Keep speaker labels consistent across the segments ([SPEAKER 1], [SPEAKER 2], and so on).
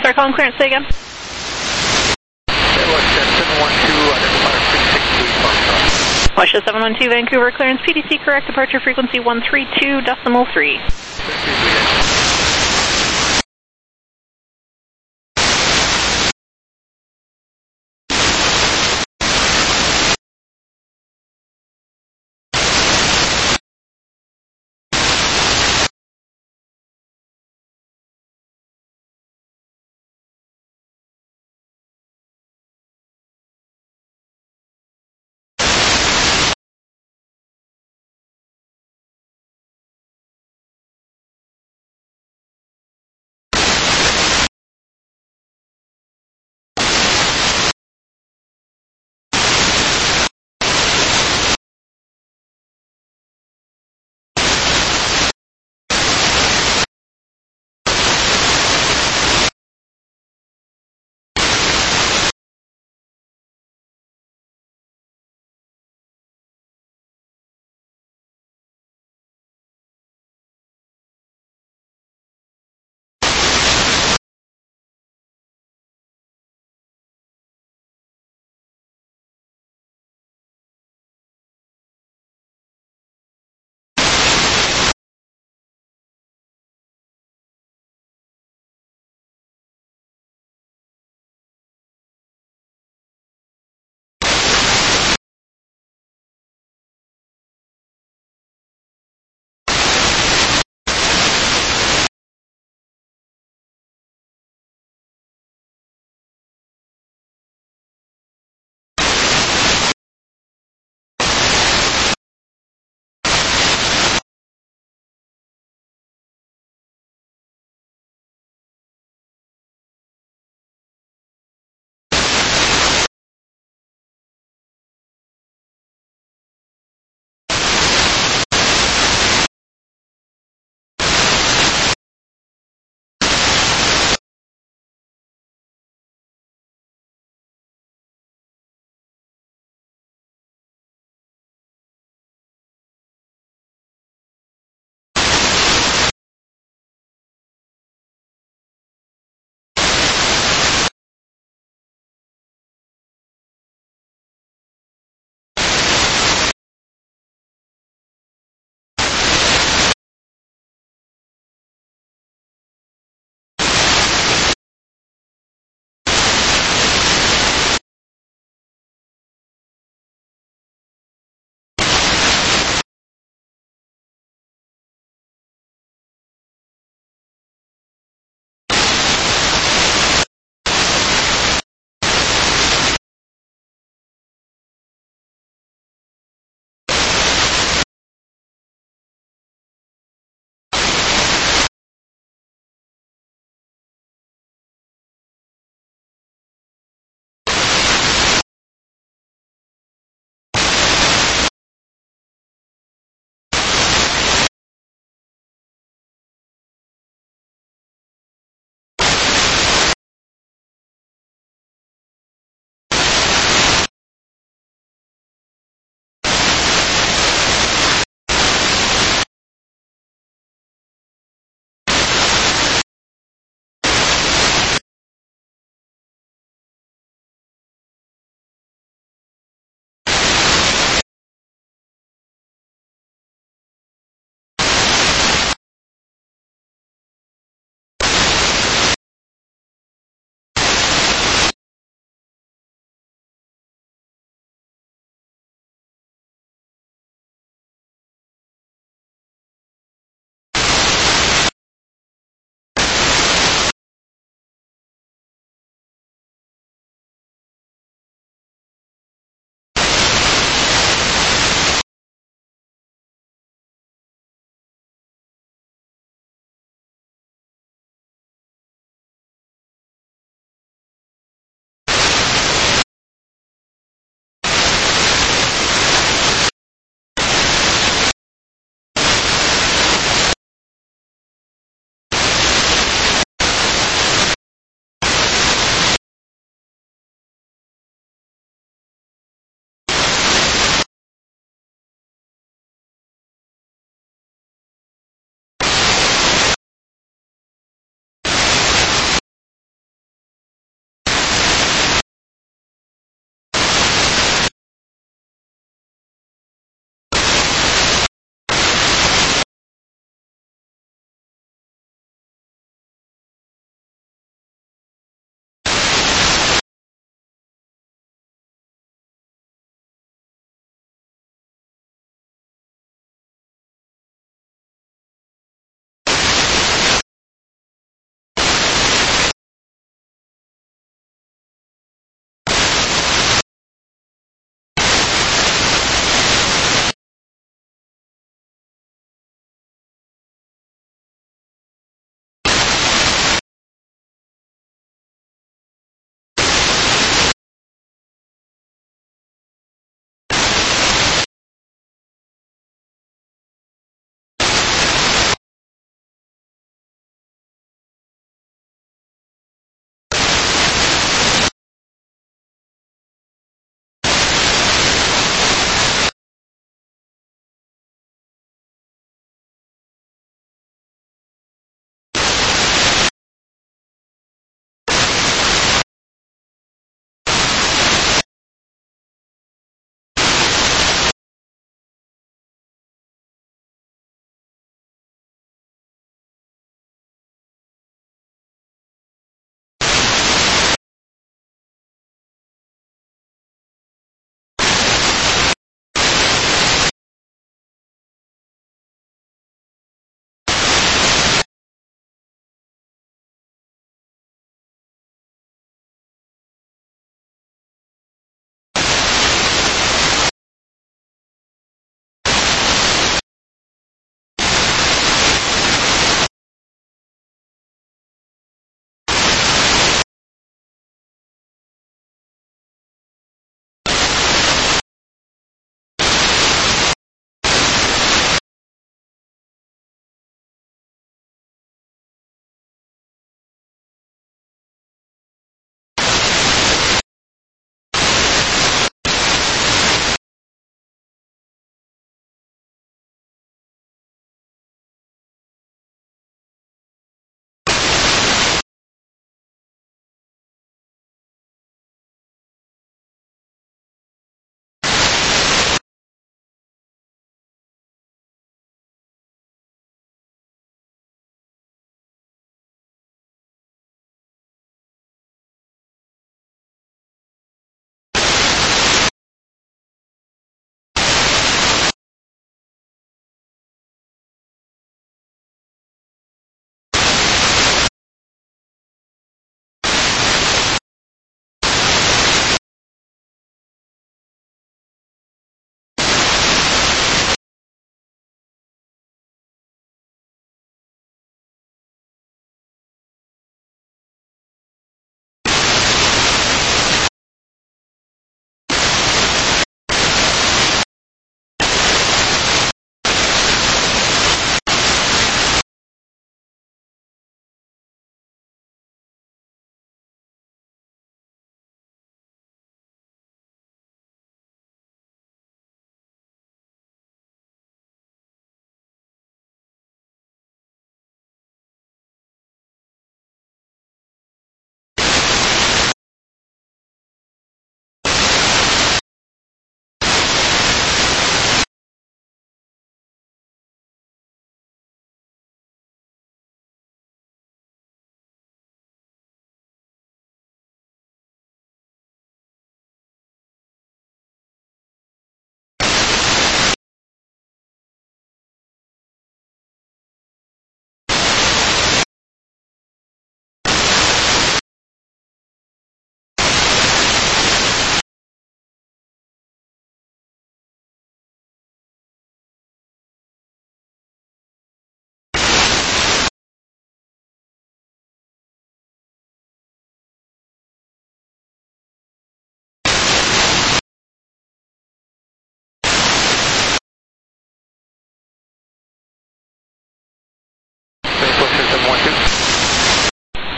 [SPEAKER 1] Start calling clearance, say again. Washington 712 Vancouver, clearance PDC correct, departure frequency 132.3.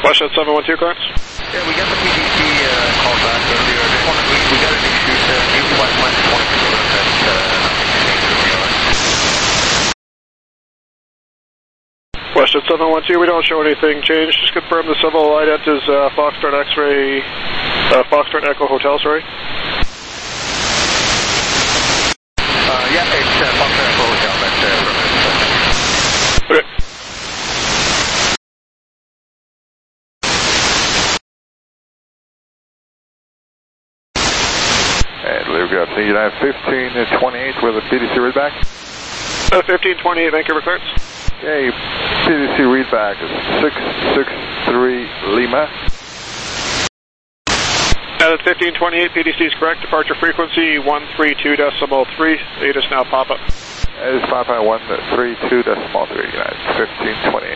[SPEAKER 2] Westjet 712 clearance.
[SPEAKER 3] Yeah, we got the PDC call back earlier. I just wanted, we got an issue, new flight plan is going to confirm that nothing changed with the
[SPEAKER 2] Westjet 712, we don't show anything changed. Just confirm the civil ident is Foxtrot X-ray, Foxtrot Echo Hotel, sorry.
[SPEAKER 3] Yeah, it's Foxtrot Echo Hotel, that's
[SPEAKER 2] Okay.
[SPEAKER 4] And we've got the United 1528 with a PDC readback.
[SPEAKER 2] 1528 Vancouver clearance.
[SPEAKER 4] Okay, PDC readback is 663 Lima.
[SPEAKER 2] 1528 PDC is correct. Departure frequency 132.3. ATIS now pop up.
[SPEAKER 4] That is 5.132.3, United 1528.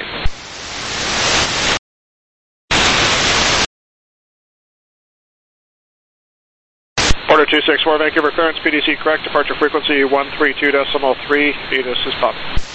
[SPEAKER 2] Order 264 Vancouver clearance, PDC correct, departure frequency 132.3, ATIS is popping.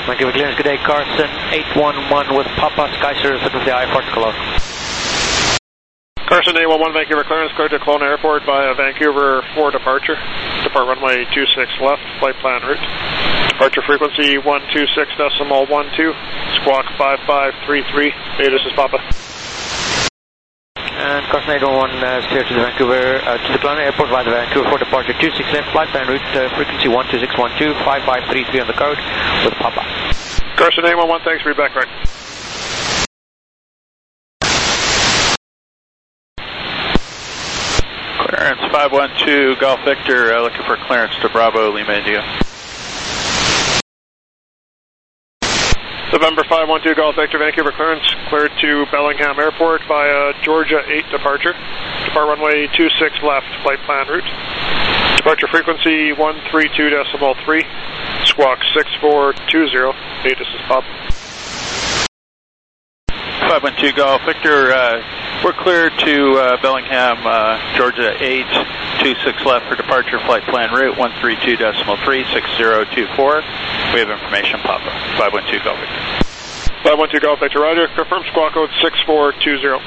[SPEAKER 3] Vancouver clearance, good day, Carson 811 with Papa Skyser, frequency I-Port Cologne.
[SPEAKER 2] Carson 811 Vancouver clearance, cleared to Kelowna Airport via Vancouver for departure. Depart runway 26 left, flight plan route. Departure frequency 126.12, squawk 5533, hey, this is Papa.
[SPEAKER 3] And Carson 811 clear to the Vancouver, to the Kelowna Airport via the Vancouver for departure 26 left, flight plan route, frequency 12612, 5533 on the code with Papa.
[SPEAKER 2] Carson 811, thanks, read back right.
[SPEAKER 5] Clearance 512 Golf Victor, looking for clearance to Bravo Lima India.
[SPEAKER 2] November 512 Golf Victor Vancouver clearance, cleared to Bellingham Airport via Georgia 8 departure. Depart runway 26 left, flight plan route. Departure frequency 132.3, squawk 6420. Hey, this is Bob.
[SPEAKER 5] 512 Golf Victor, we're cleared to Bellingham, Georgia 8, 26 left for departure, flight plan route 132.3, 6024. We have information, Papa. 512 Golf Victor.
[SPEAKER 2] 512 Golf Victor, roger. Confirm squawk code 6420.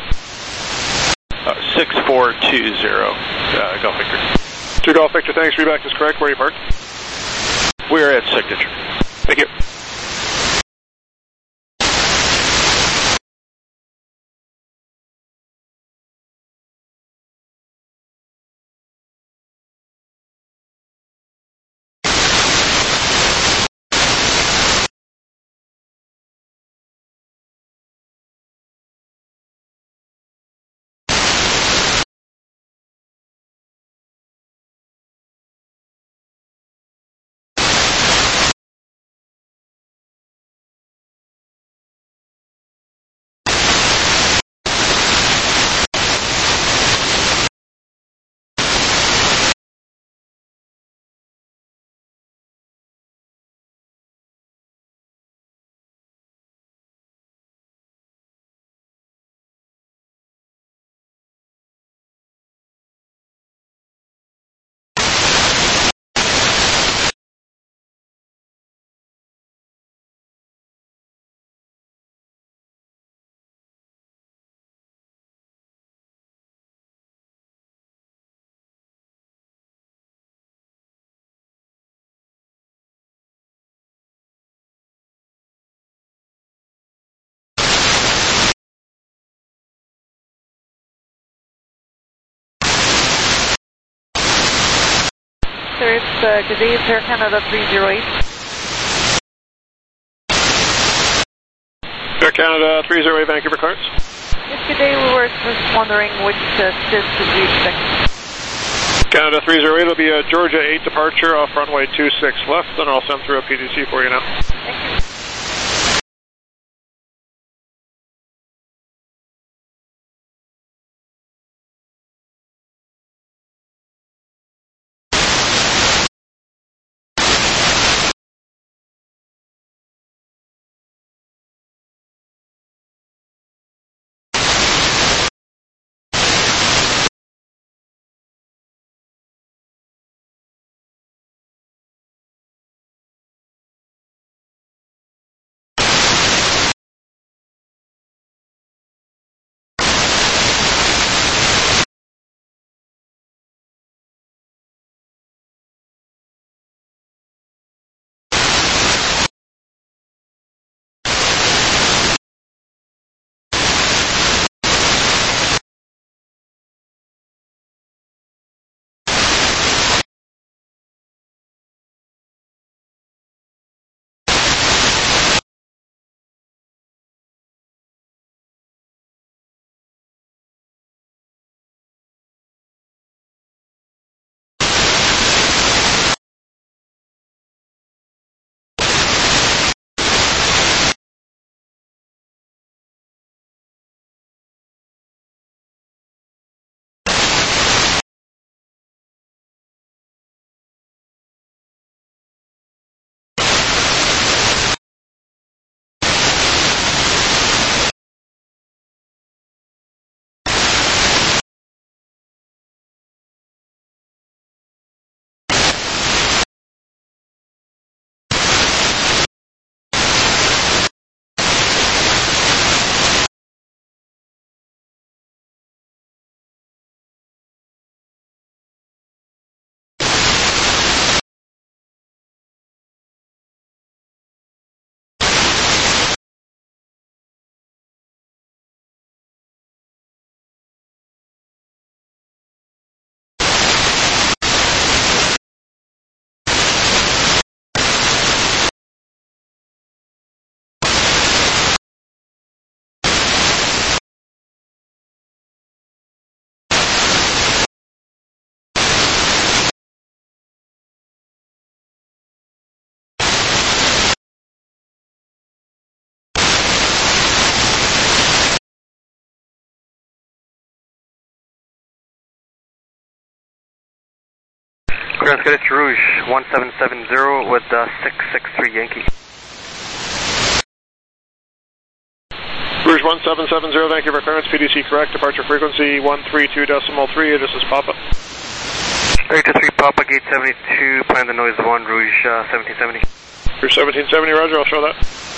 [SPEAKER 5] 6420, Golf Victor.
[SPEAKER 2] 2 Golf Victor, thanks. Read back is correct. Where are you parked?
[SPEAKER 5] We're at Signature.
[SPEAKER 2] Thank you.
[SPEAKER 1] Sir, it's good day, it's Air Canada 308.
[SPEAKER 2] Air Canada 308 Vancouver clearance.
[SPEAKER 1] Yes, good day, we were just wondering which assist did you expect?
[SPEAKER 2] Canada 308 will be a Georgia 8 departure off runway 26 left, and I'll send through a PDC for you now.
[SPEAKER 1] Thank you.
[SPEAKER 6] Ground Cadet Rouge 1770 with 663 Yankee.
[SPEAKER 2] Rouge 1770, Vancouver clearance, PDC correct, departure frequency 132.3, this is Papa.
[SPEAKER 6] 323 Papa, gate 72, plan the noise 1, Rouge 1770.
[SPEAKER 2] Rouge 1770, roger, I'll show that.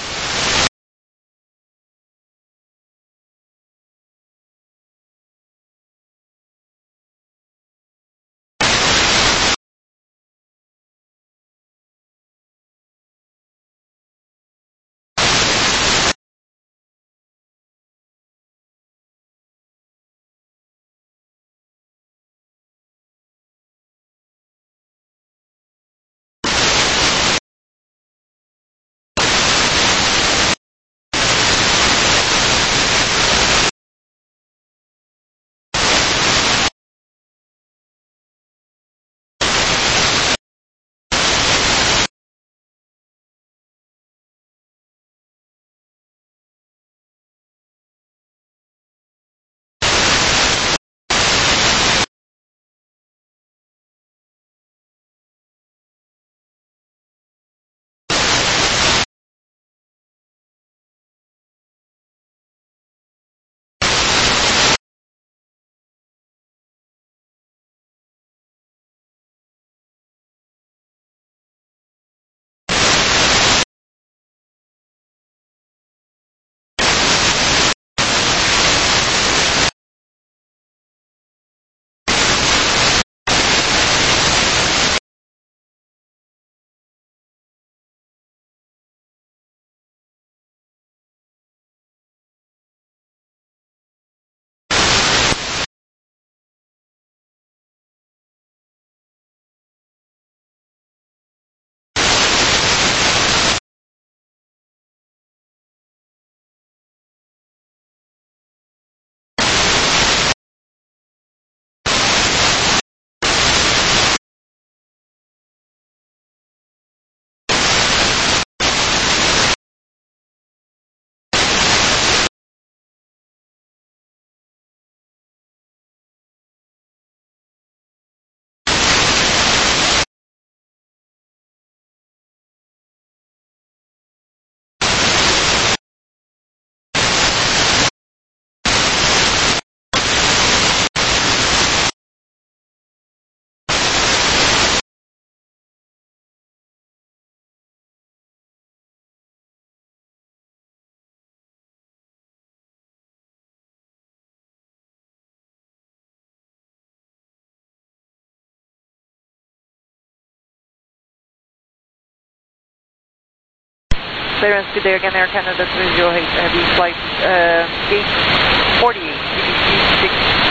[SPEAKER 7] Clearance, good day again, Air Canada 308 Heavy Flight, gate 48, PDC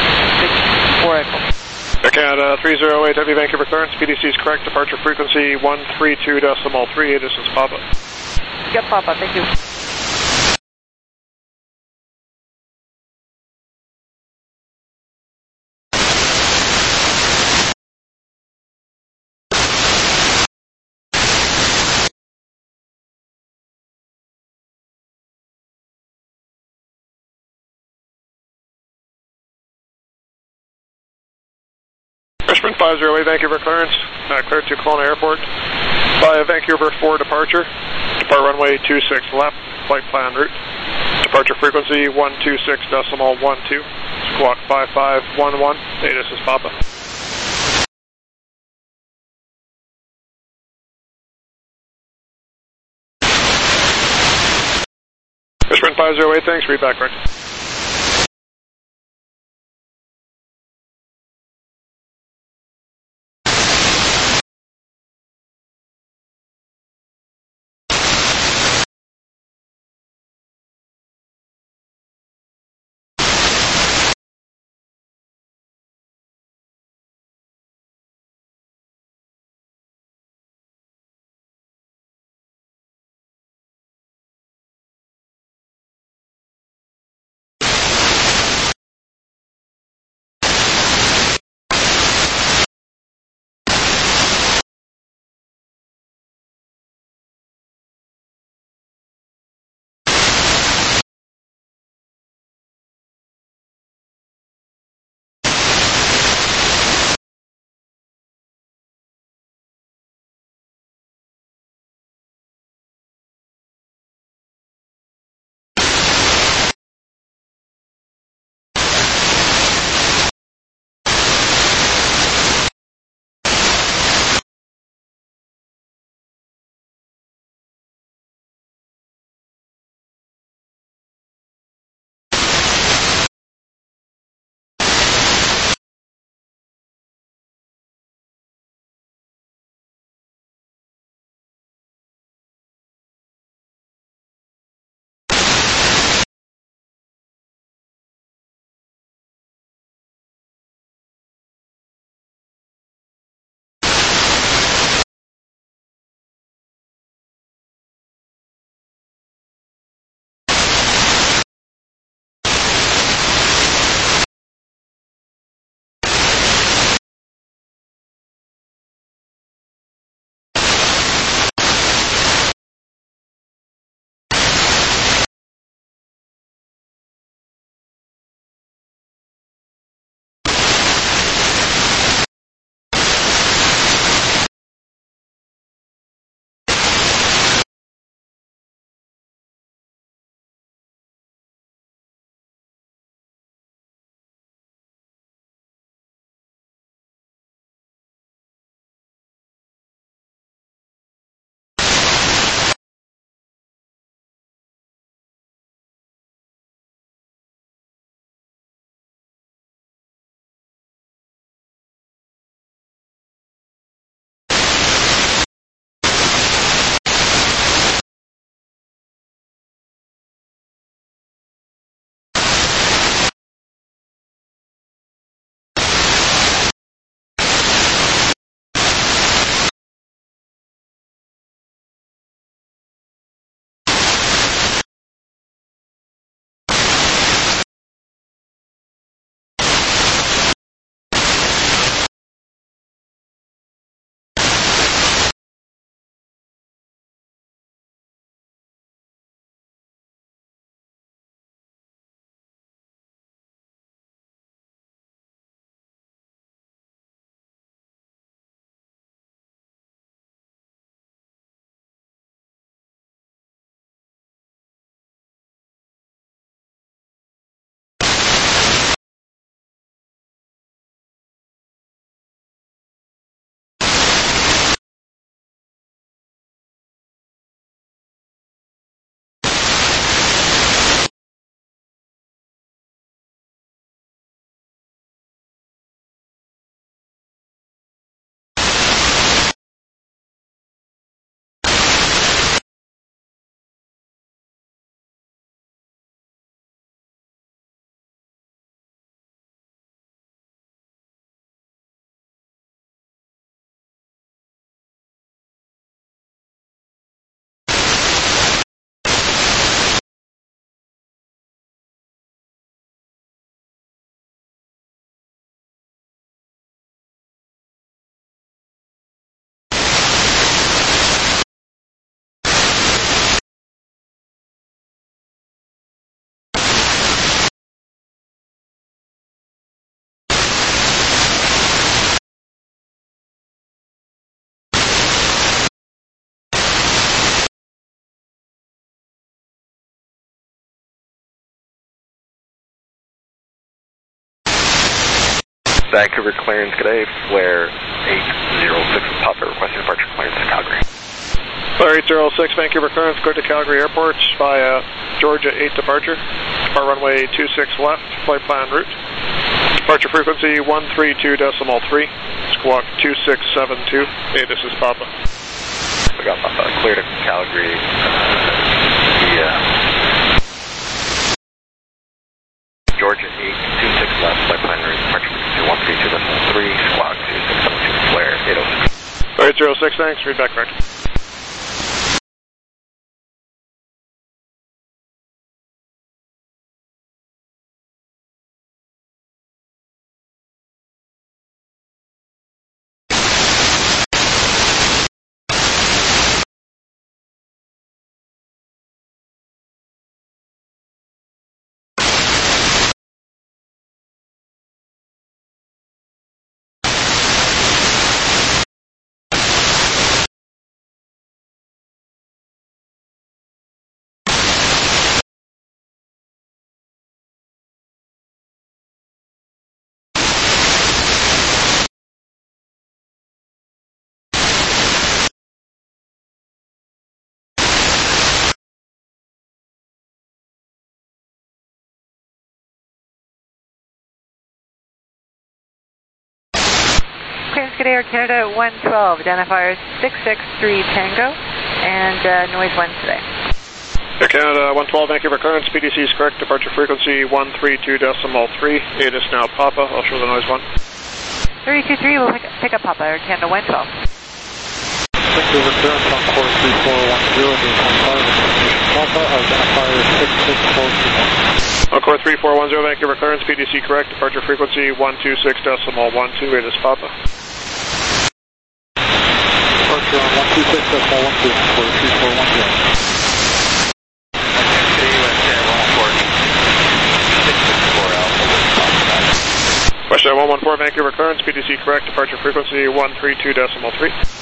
[SPEAKER 7] 664 Echo.
[SPEAKER 2] Air Canada 308 Heavy Vancouver clearance, PDC is correct, departure frequency 132.3, this is Papa.
[SPEAKER 7] Get Papa, thank you.
[SPEAKER 2] Freshman 508 Vancouver clearance, cleared to Kelowna Airport via Vancouver for departure. Depart runway 26 left, flight plan route. Departure frequency 126.12. Squawk 5511. Hey, this is Papa. Freshman 508, thanks, read back right.
[SPEAKER 6] Vancouver clearance, good day, Flare 806 Papa requesting departure clearance to Calgary.
[SPEAKER 2] Flare 806 Vancouver clearance, cleared to Calgary Airport via Georgia 8 departure. Depart runway 26 left, flight plan route. Departure frequency 132.3, squawk 2672. Hey, this is Papa.
[SPEAKER 6] We got Papa, clear to Calgary. Georgia 8, 26 left, flight plan route, departure frequency 132.3, squawk 2672, Flare 806.
[SPEAKER 2] Flare 806, thanks, read back correct.
[SPEAKER 7] Clearance, good day, Air Canada 112, identifier 663 Tango, and noise 1 today.
[SPEAKER 2] Air Canada 112 Vancouver clearance, PDC is correct, departure frequency 132.3, it is now Papa, I'll show the noise 1.
[SPEAKER 7] 323 will pick up Papa, Air Canada 112.
[SPEAKER 4] Vancouver clearance on course 3410, Papa, identifier 66421.
[SPEAKER 2] Encore 3410 Vancouver clearance, PDC correct, departure frequency 126.12, it is Papa.
[SPEAKER 4] Departure on 126.12, course 3410.
[SPEAKER 2] Question 114 Vancouver clearance, PDC correct, departure frequency 132.3.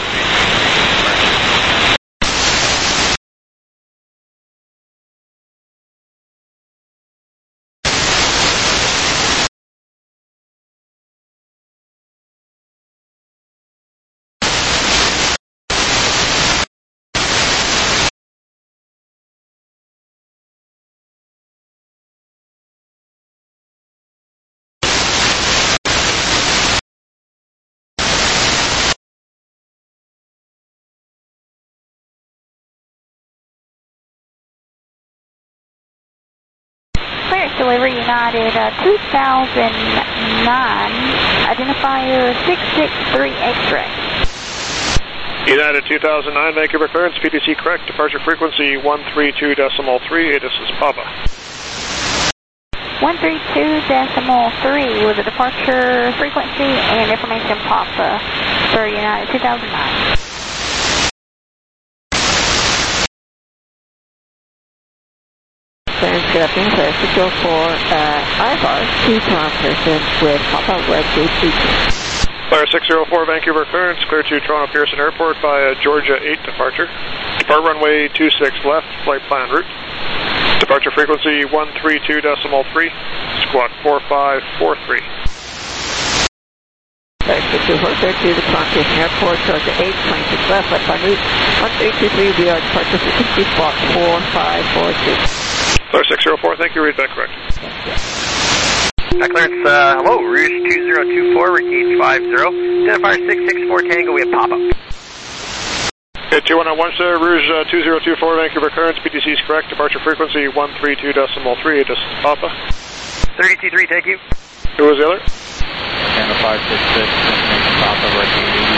[SPEAKER 8] Delivery United 2009, identifier 663 X-ray.
[SPEAKER 2] United 2009 Vancouver clearance, PDC correct, departure frequency 132.3, this is Papa.
[SPEAKER 8] 132.3 was a departure frequency and information Papa for United 2009.
[SPEAKER 7] Clearance, good afternoon, Flare 604, IFR 2 Toronto Pearson with Papa Web Gate 2.
[SPEAKER 2] Flare 604 Vancouver clearance, clear to Toronto Pearson Airport via Georgia 8 departure. Depart runway 26 left, flight plan route. Departure frequency 132.3, squawk 4543.
[SPEAKER 7] Flare 604, clear to the Toronto Pearson Airport, Georgia 8, 26 left, flight plan route 1323 via departure frequency, squawk 4542.
[SPEAKER 2] Flare 604, thank you, read back correct.
[SPEAKER 6] Clearance, hello, Rouge 2024, Gate 50, identifier 664 Tango, we have Papa.
[SPEAKER 2] Okay, 2101 sir, Rouge 2024 Vancouver clearance, PDC is correct, departure frequency 132.3, this is Papa.
[SPEAKER 6] 323, thank you.
[SPEAKER 2] Who was the other?
[SPEAKER 3] And the 566, information Papa, Red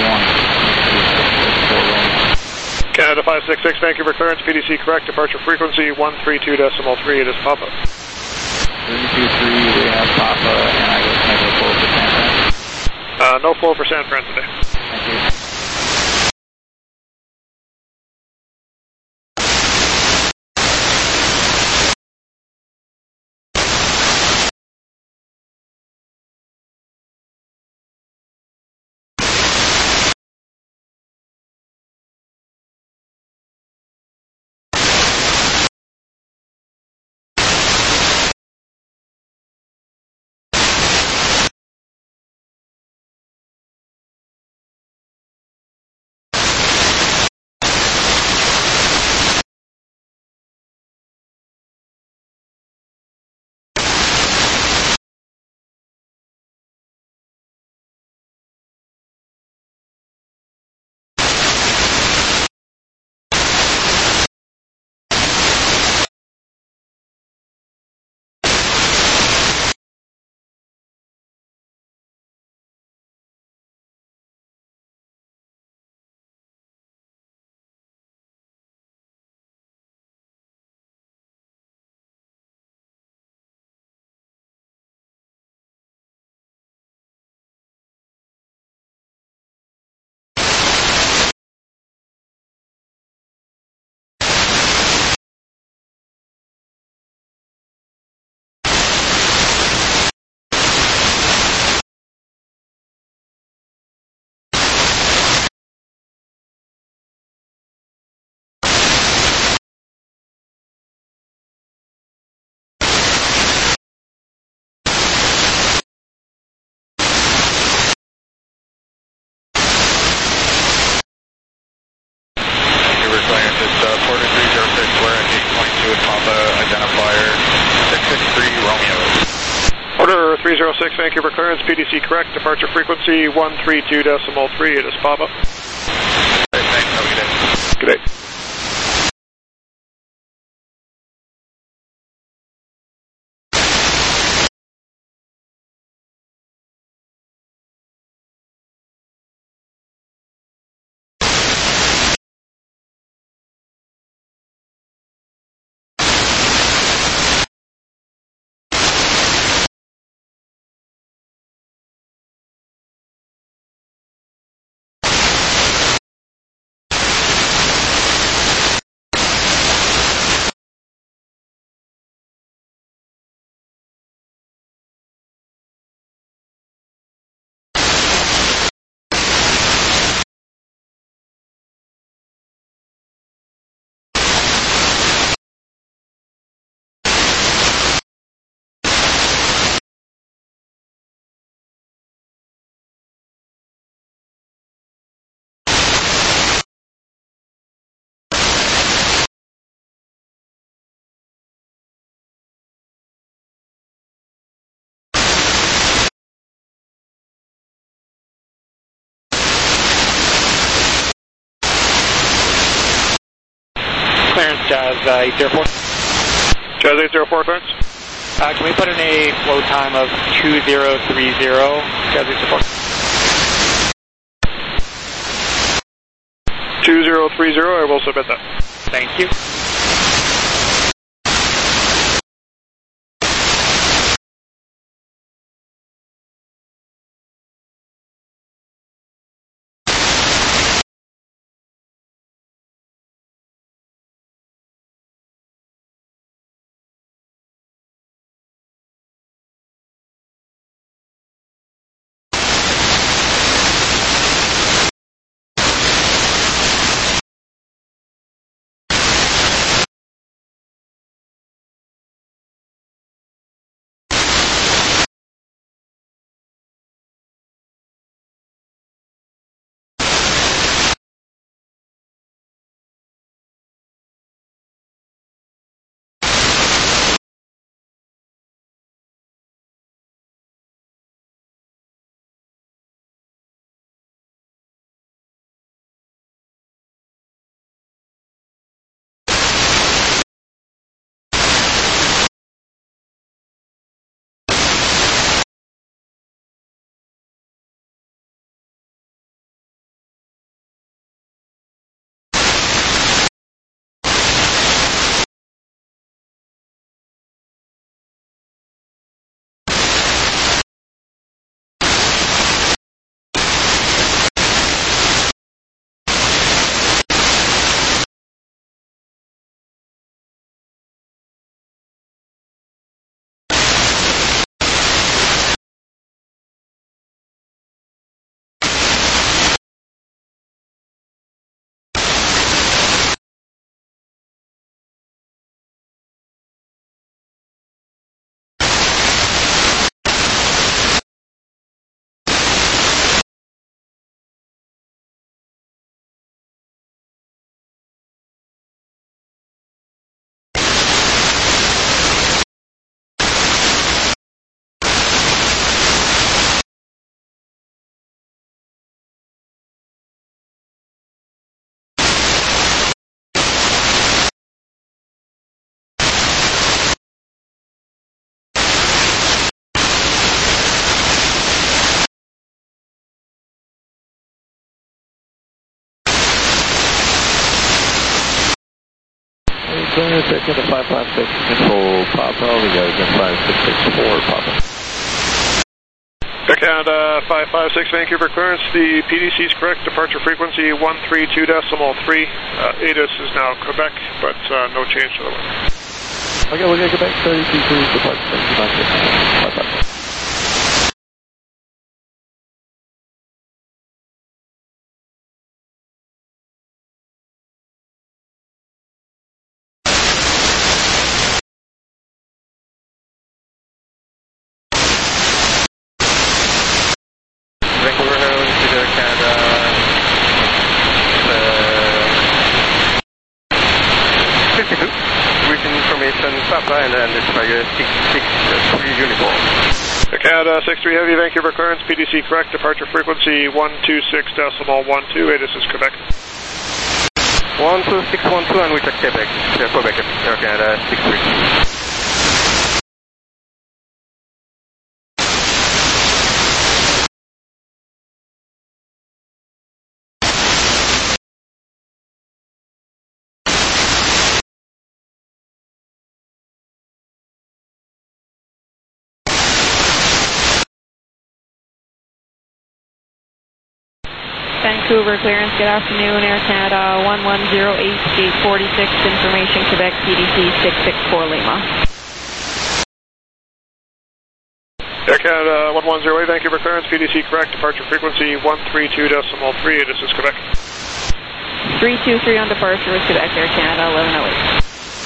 [SPEAKER 3] Gate 81.
[SPEAKER 2] Canada 566 Vancouver clearance, PDC correct, departure frequency 132.3, it is Papa.
[SPEAKER 3] 323, we have Papa, and I guess maybe a flow for San Fran?
[SPEAKER 2] No flow for San Fran today.
[SPEAKER 3] Thank you.
[SPEAKER 2] 306 Vancouver clearance, PDC correct, departure frequency 132.3, it is Papa.
[SPEAKER 6] Thanks, have a good day.
[SPEAKER 2] Good day.
[SPEAKER 3] Clearance, Jazz 804.
[SPEAKER 2] Jazz 804 clearance.
[SPEAKER 3] Can we put in a flow time of 2030, Jazz 804?
[SPEAKER 2] 2030, I will submit that.
[SPEAKER 3] Thank you.
[SPEAKER 9] Clearance to the 556 control Papa, we got again 5664 Papa.
[SPEAKER 2] Air Canada 556 Vancouver clearance, the PDC is correct, departure frequency 132.3. ATIS is now Quebec, but no change to the wind.
[SPEAKER 9] Okay, we're going to Quebec 32 to departure, 556.
[SPEAKER 6] Papa and then this fire 663 uniform.
[SPEAKER 2] Canada 63 Heavy, Vancouver clearance, PDC correct, departure frequency 126.12, this is Quebec.
[SPEAKER 6] 12612 and we check Quebec, Quebec, Air Canada 63.
[SPEAKER 1] Vancouver clearance, good afternoon, Air Canada 1108, gate 46, information Quebec, PDC 664 Lima.
[SPEAKER 2] Air Canada 1108, Vancouver clearance, PDC correct, departure frequency 132.3, this is Quebec.
[SPEAKER 1] 323 on departure with Quebec, Air Canada 1108.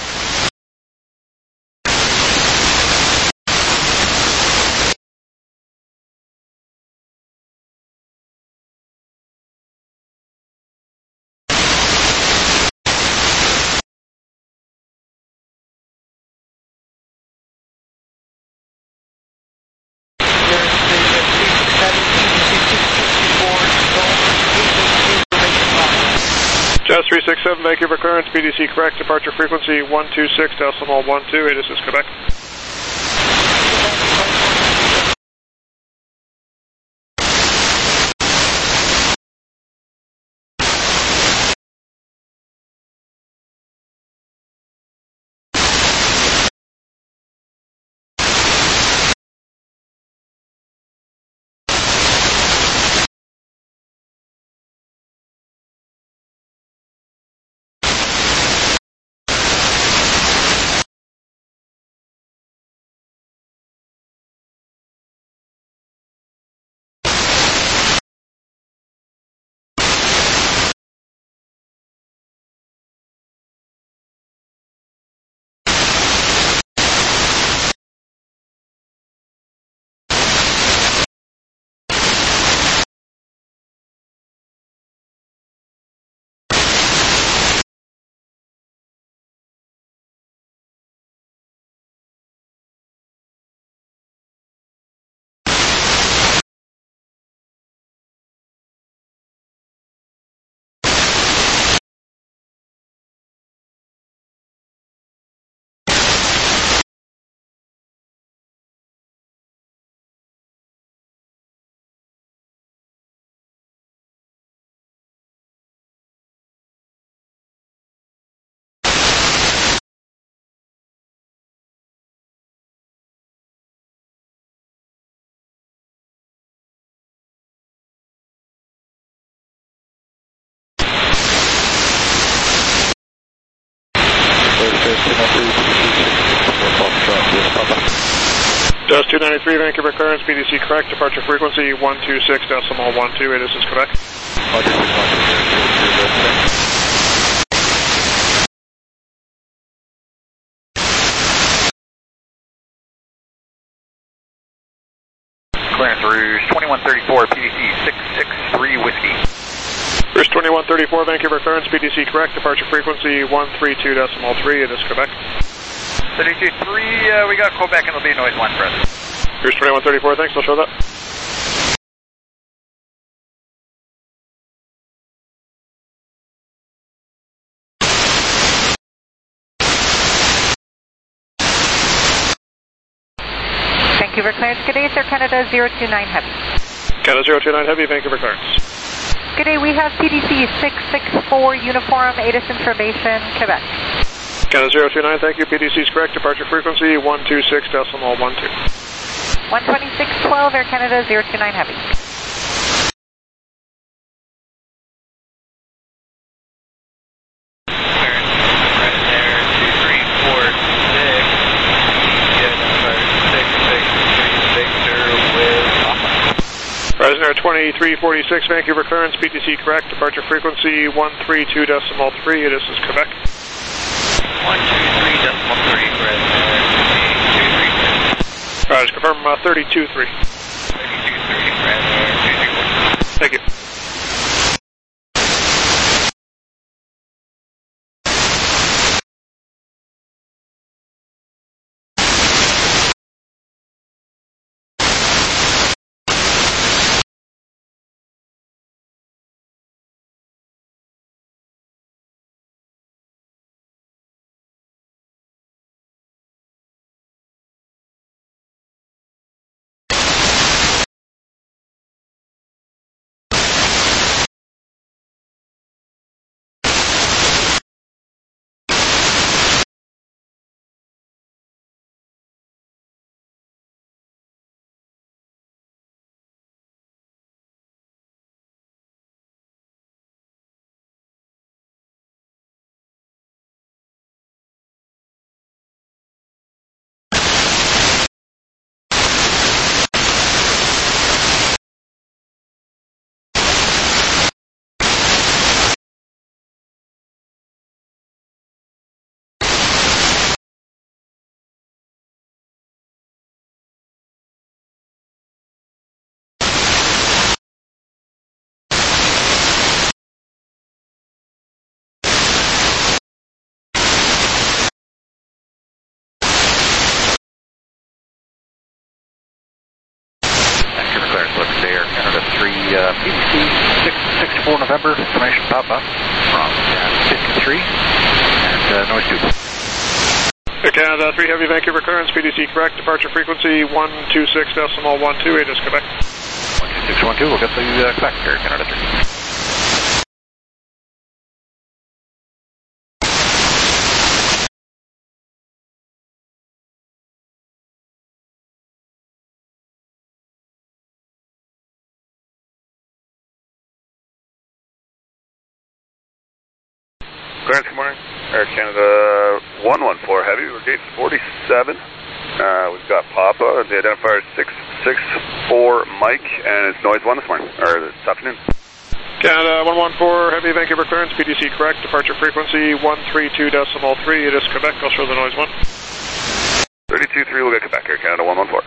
[SPEAKER 2] Jazz 367, Vancouver clearance, PDC correct, departure frequency 126.12, this is Quebec. Jazz 293, Vancouver clearance, PDC correct, departure frequency 126.12, this is Quebec.
[SPEAKER 6] Clearance Rouge 2134, PDC 663 Whiskey.
[SPEAKER 2] Rouge 2134, Vancouver clearance, PDC correct, departure frequency 132.3, this is Quebec.
[SPEAKER 6] 32-3, we got Quebec and it'll be noise 1 for us.
[SPEAKER 2] Rouge 2134, thanks, I'll show that.
[SPEAKER 7] Vancouver clearance, good day, Air Canada 029 Heavy.
[SPEAKER 2] Canada 029 Heavy, Vancouver clearance.
[SPEAKER 7] Good day, we have PDC 664 Uniform, ATIS information, Quebec.
[SPEAKER 2] Canada 029, thank you, PDC is correct, departure frequency 126.12.
[SPEAKER 7] 126.12, Air Canada 029 Heavy.
[SPEAKER 2] Fresno 2346, Vancouver clearance, PTC correct, departure frequency 132.3, this is Quebec.
[SPEAKER 6] 123.3, Fresno, 236.
[SPEAKER 2] Just confirm 32.3.
[SPEAKER 6] 32.3, Fresno, 231.
[SPEAKER 2] Thank you.
[SPEAKER 6] PDC 664 November, information Papa from 53 and noise 2.
[SPEAKER 2] Air Canada 3 Heavy Vancouver clearance, PDC correct, departure frequency 126.12, ATIS Quebec.
[SPEAKER 6] 12612, we'll get the Quebec, Air Canada 3.
[SPEAKER 10] Clearance, good morning. Air Canada 114 Heavy, we're gate 47. We've got Papa, the identifier is 664 Mike, and it's noise 1 this morning, or this afternoon.
[SPEAKER 2] Canada 114 Heavy Vancouver clearance, PDC correct, departure frequency 132.3, ATIS Quebec, I'll show the noise 1.
[SPEAKER 10] 32.3, we'll get Quebec, Air Canada 114.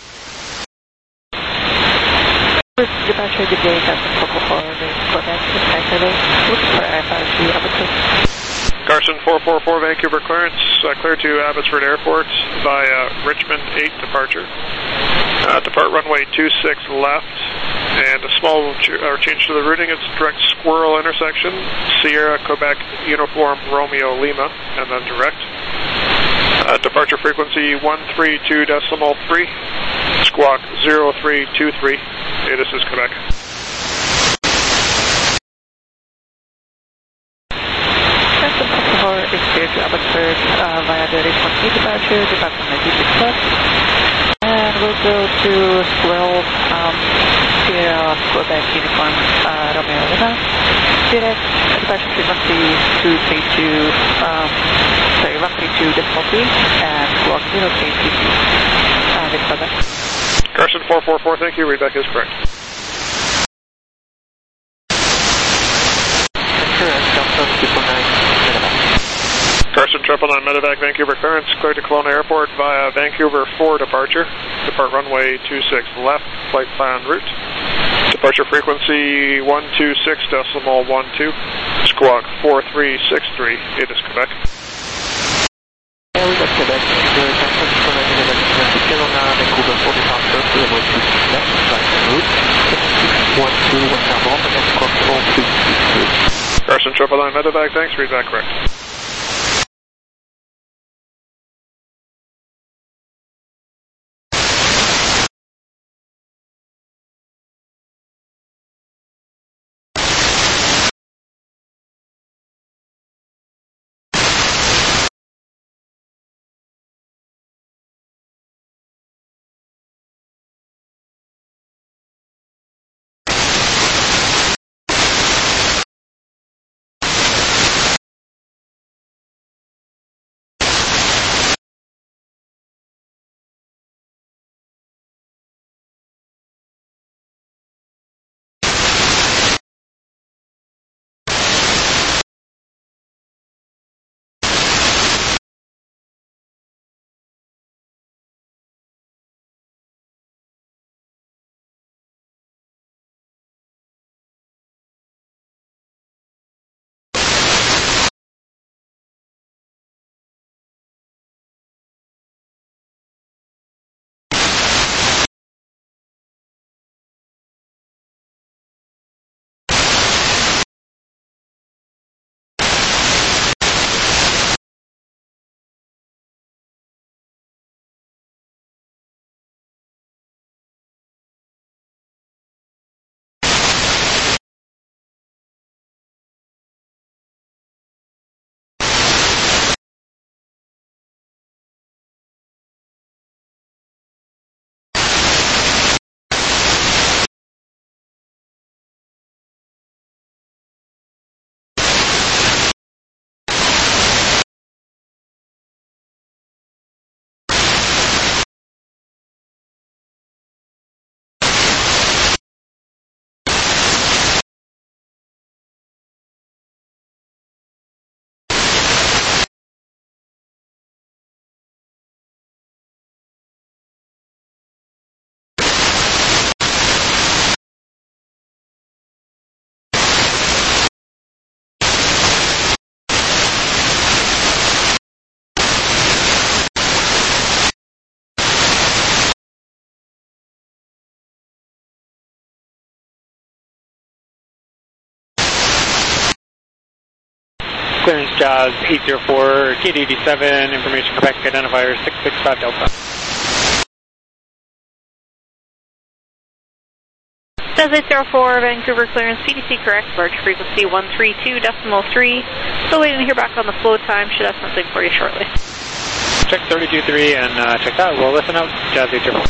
[SPEAKER 7] Departure, good day, Carson 444, Quebec, respectively. Looking for FRC, Abbotsford.
[SPEAKER 2] Carson 444 Vancouver clearance, clear to Abbotsford Airport via Richmond 8 departure. Depart runway 26 left, and a small change to the routing. It's direct Squirrel intersection, Sierra, Quebec, Uniform, Romeo, Lima, and then direct. Departure frequency 132.3, squawk 0323, ATIS is Quebec.
[SPEAKER 7] Is clear to Abbotsford via the Richmond 8 departure, departure 96 left. And we'll go to Squirrel, Sierra, Quebec, Uniform, Romeo, Lima. Direct departure frequency 132.3 and squawk 0322. And it's Quebec.
[SPEAKER 2] Carson 444, thank you, readback is correct. Carson 999 Medevac Vancouver clearance, cleared to Kelowna Airport via Vancouver 4 departure. Depart runway 26 left, flight plan route. Departure frequency 126.12, squawk 4363, ATIS Quebec.
[SPEAKER 7] We got Quebec, Kelowna, Vancouver 4 departure, runway 26 left, flight plan route. 612 West Harbour, and squawk 4363.
[SPEAKER 2] Carson 999 Medevac, thanks, readback correct.
[SPEAKER 11] Clearance Jazz 804, K87, information Quebec identifier 665 Delta.
[SPEAKER 1] Jazz 804, Vancouver clearance, PDC correct, departure frequency 132.3. Still waiting to hear back on the flow time, should have something for you shortly.
[SPEAKER 11] Check 32.3 and check that, we'll listen out, Jazz 804.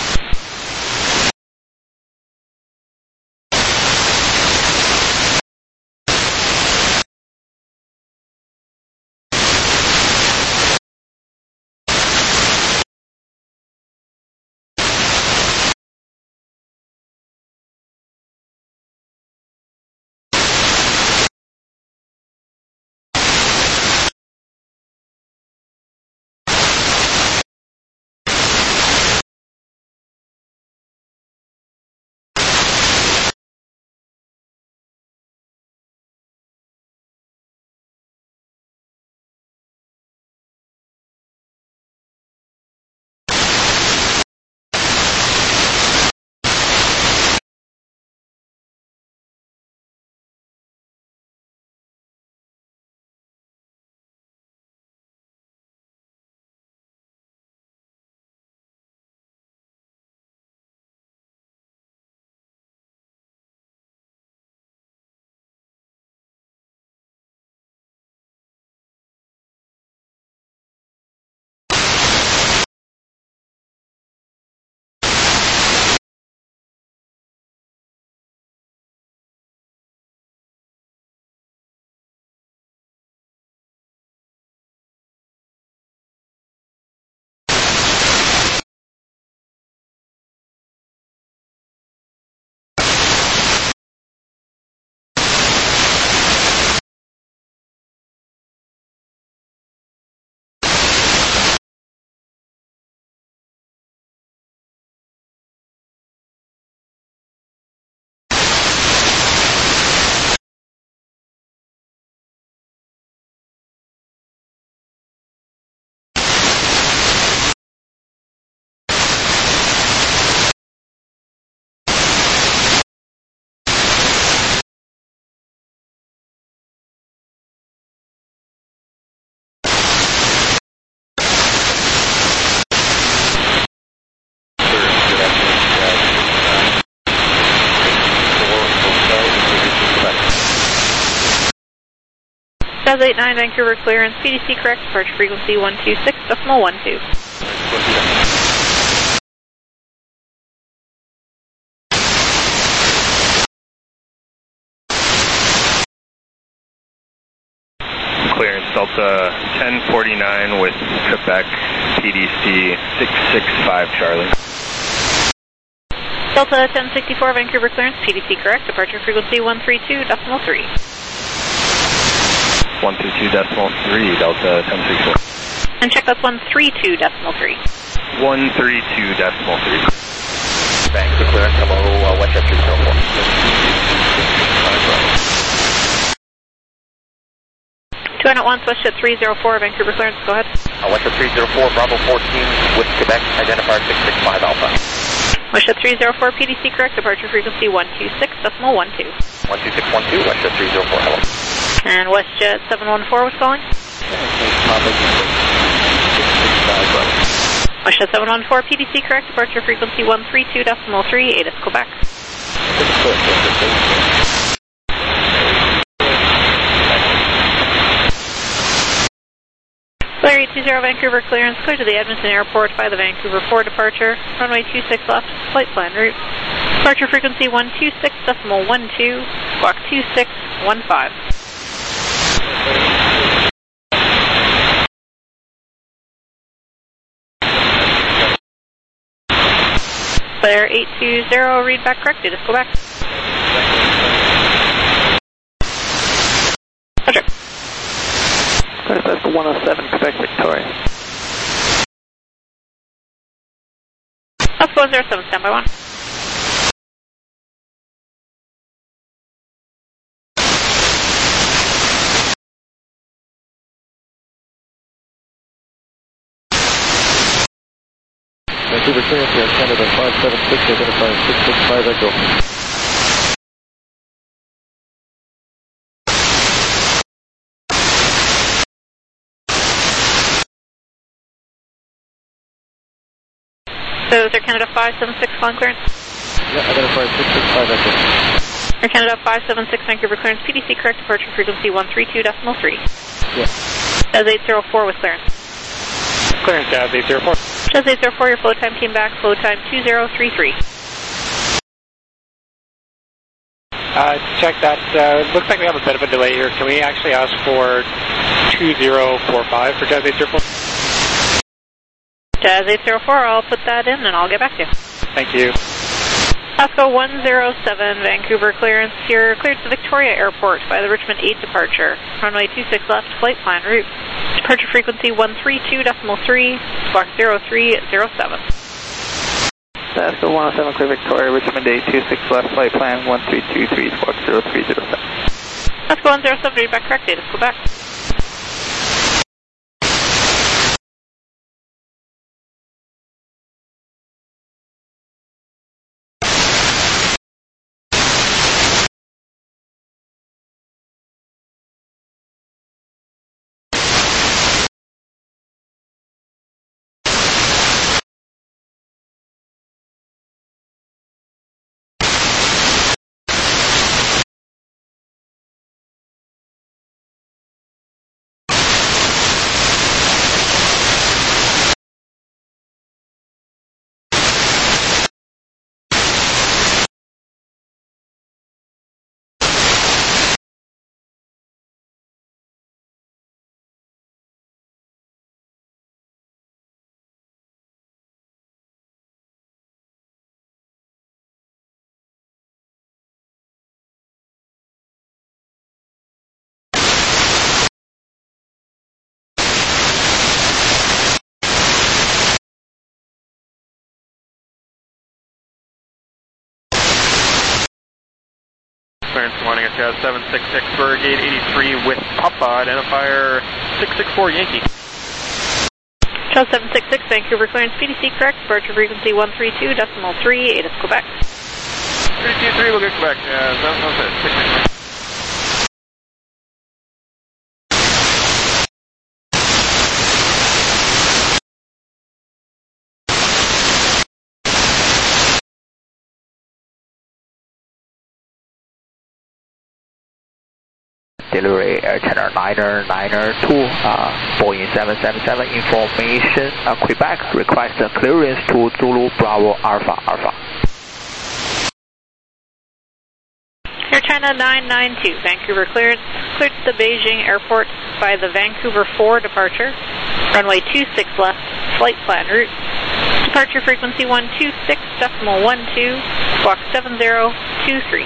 [SPEAKER 1] Jazz 89, Vancouver clearance, PDC correct, departure frequency 126.12.
[SPEAKER 12] Clearance Delta 1049 with Quebec, PDC 665 Charlie.
[SPEAKER 1] Delta 1064, Vancouver clearance, PDC correct, departure frequency 132.3.
[SPEAKER 12] 132.3, Delta 1064.
[SPEAKER 1] And check that's 132.3.
[SPEAKER 12] 132.3.
[SPEAKER 6] Vancouver clearance, hello, Westjet 304.
[SPEAKER 1] 2 at once, Westjet 304, Vancouver clearance, go ahead.
[SPEAKER 6] Westjet 304, Bravo 14 with Quebec, identifier 665 Alpha.
[SPEAKER 1] Westjet 304, PDC correct, departure frequency 126.12.
[SPEAKER 6] 12612, Westjet 304, hello.
[SPEAKER 1] And Westjet 714 was calling? Westjet 714, PDC correct, departure frequency 132.3, ATIS Quebec. Flyer 820 Vancouver clearance, clear to the Edmonton Airport by the Vancouver 4 departure, runway 26 left, flight plan route. Departure frequency 126.12, squawk 2615. Flyer 820, read back correct, just go back. Roger.
[SPEAKER 3] That's the 107, Quebec Victoria.
[SPEAKER 1] Let's go 07, standby 1.
[SPEAKER 9] Vancouver clearance, Air Canada 576, identifying 665 Echo.
[SPEAKER 1] So is Air Canada 576 on clearance?
[SPEAKER 9] Yeah, identifier 665 Echo.
[SPEAKER 1] Air Canada 576 Vancouver clearance, PDC correct, departure frequency 132.3.
[SPEAKER 9] Yeah.
[SPEAKER 1] Jazz 804 with clearance.
[SPEAKER 11] Clearance, Jazz 804.
[SPEAKER 1] Jazz 804, your flow time came back, flow time 2033.
[SPEAKER 11] Check that. Looks like we have a bit of a delay here. Can we actually ask for 2045 for Jazz 804?
[SPEAKER 1] Jazz 804, I'll put that in and I'll get back to you.
[SPEAKER 11] Thank you.
[SPEAKER 1] Pasco 107, Vancouver clearance. You're cleared to Victoria Airport by the Richmond 8 departure. Runway 26 left, flight plan route. Departure frequency 132.3, squawk 0307.
[SPEAKER 3] Pasco 107, clear Victoria, Richmond 8, 26 left, flight plan 1323, squawk 0307.
[SPEAKER 1] Pasco 107, read back correct, data, Quebec.
[SPEAKER 13] Clearance, good morning, it's Jazz 766 for gate 83 with Papa, identifier 664 Yankee.
[SPEAKER 1] Jazz 766, Vancouver clearance, PDC correct, departure frequency 132.3, ATIS Quebec.
[SPEAKER 13] 323, we'll get Quebec, 716.
[SPEAKER 3] Delivery Air Channel 992, Boeing 777 information, Quebec, request clearance to Zulu Bravo Alpha Alpha.
[SPEAKER 1] Air China 992, Vancouver clearance, cleared to the Beijing Airport by the Vancouver 4 departure, runway 26 left, flight plan route, departure frequency 126.12, squawk 7023.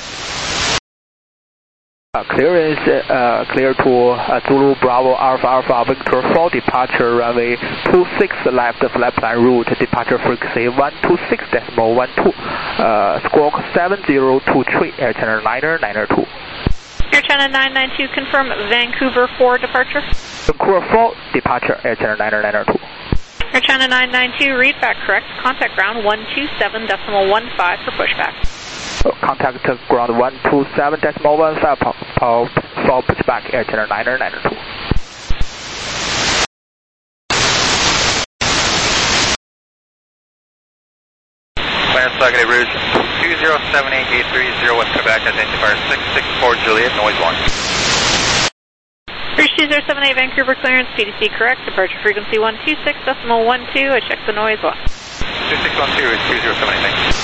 [SPEAKER 3] Clearance clear to Zulu Bravo Alpha Alpha Victor 4 departure runway 26 left flight plan route, departure frequency 126.12, squawk 7023, Air China 992.
[SPEAKER 1] Air China 992, confirm Vancouver 4 departure.
[SPEAKER 3] Vancouver 4 departure, Air China 992.
[SPEAKER 1] Air China 992, read back correct, contact ground 127.15 for pushback.
[SPEAKER 3] Contact ground 127.15 for pushback, Air China 992.
[SPEAKER 6] Clearance targeted route 2078-830 West Quebec, identifier 664 Juliet, noise 1.
[SPEAKER 1] Rouge 2078 Vancouver clearance, PDC correct, departure frequency 126.12, I checked the noise 1.
[SPEAKER 6] 2612 is 2078, thanks.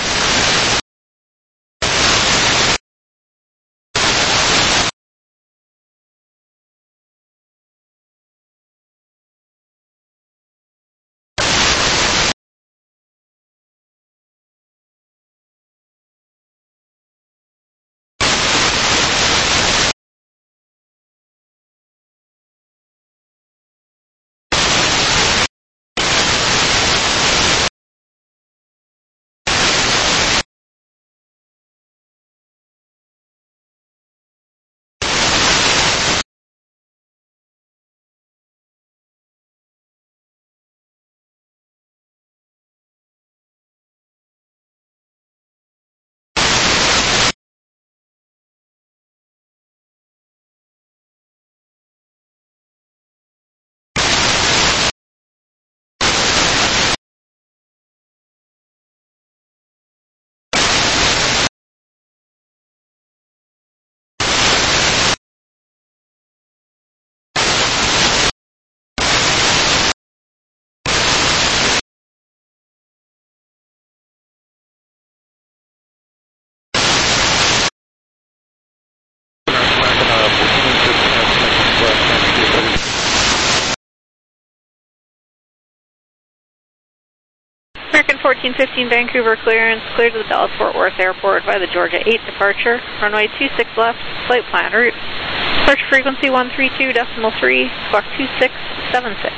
[SPEAKER 1] 1415 Vancouver clearance, clear to the Dallas Fort Worth Airport by the Georgia 8 departure, runway 26 left, flight plan route. Departure frequency 132.3, squawk 2676.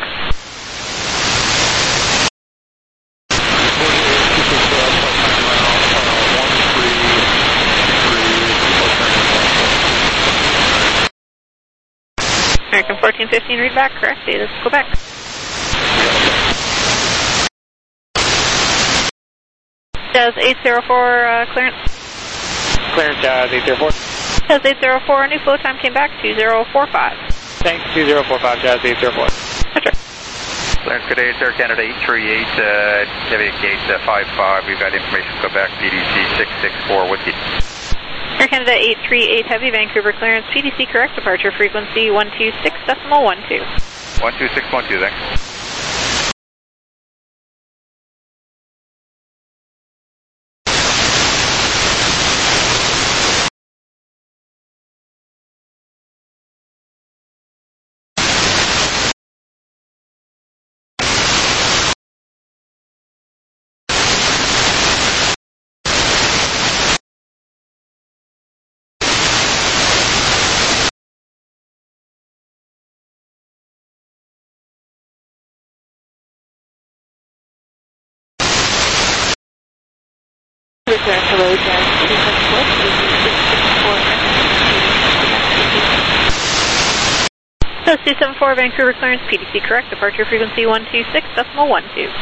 [SPEAKER 1] American 1415, read back, correct, data, Quebec. Jazz 804, clearance.
[SPEAKER 11] Clearance, Jazz 804.
[SPEAKER 1] Jazz 804, new flow time came back, 2045.
[SPEAKER 11] Thanks, 2045, Jazz 804.
[SPEAKER 1] Roger.
[SPEAKER 6] Clearance, good day, it's Air Canada 838, heavy gate 55, we've got information Quebec, PDC 664 with you.
[SPEAKER 1] Air Canada 838 Heavy, Vancouver clearance, PDC correct, departure frequency 126.12.
[SPEAKER 6] 12612, thanks.
[SPEAKER 7] Hello, Jazz 264.
[SPEAKER 1] Jazz 274 Vancouver clearance, PDC correct, departure frequency 126.12.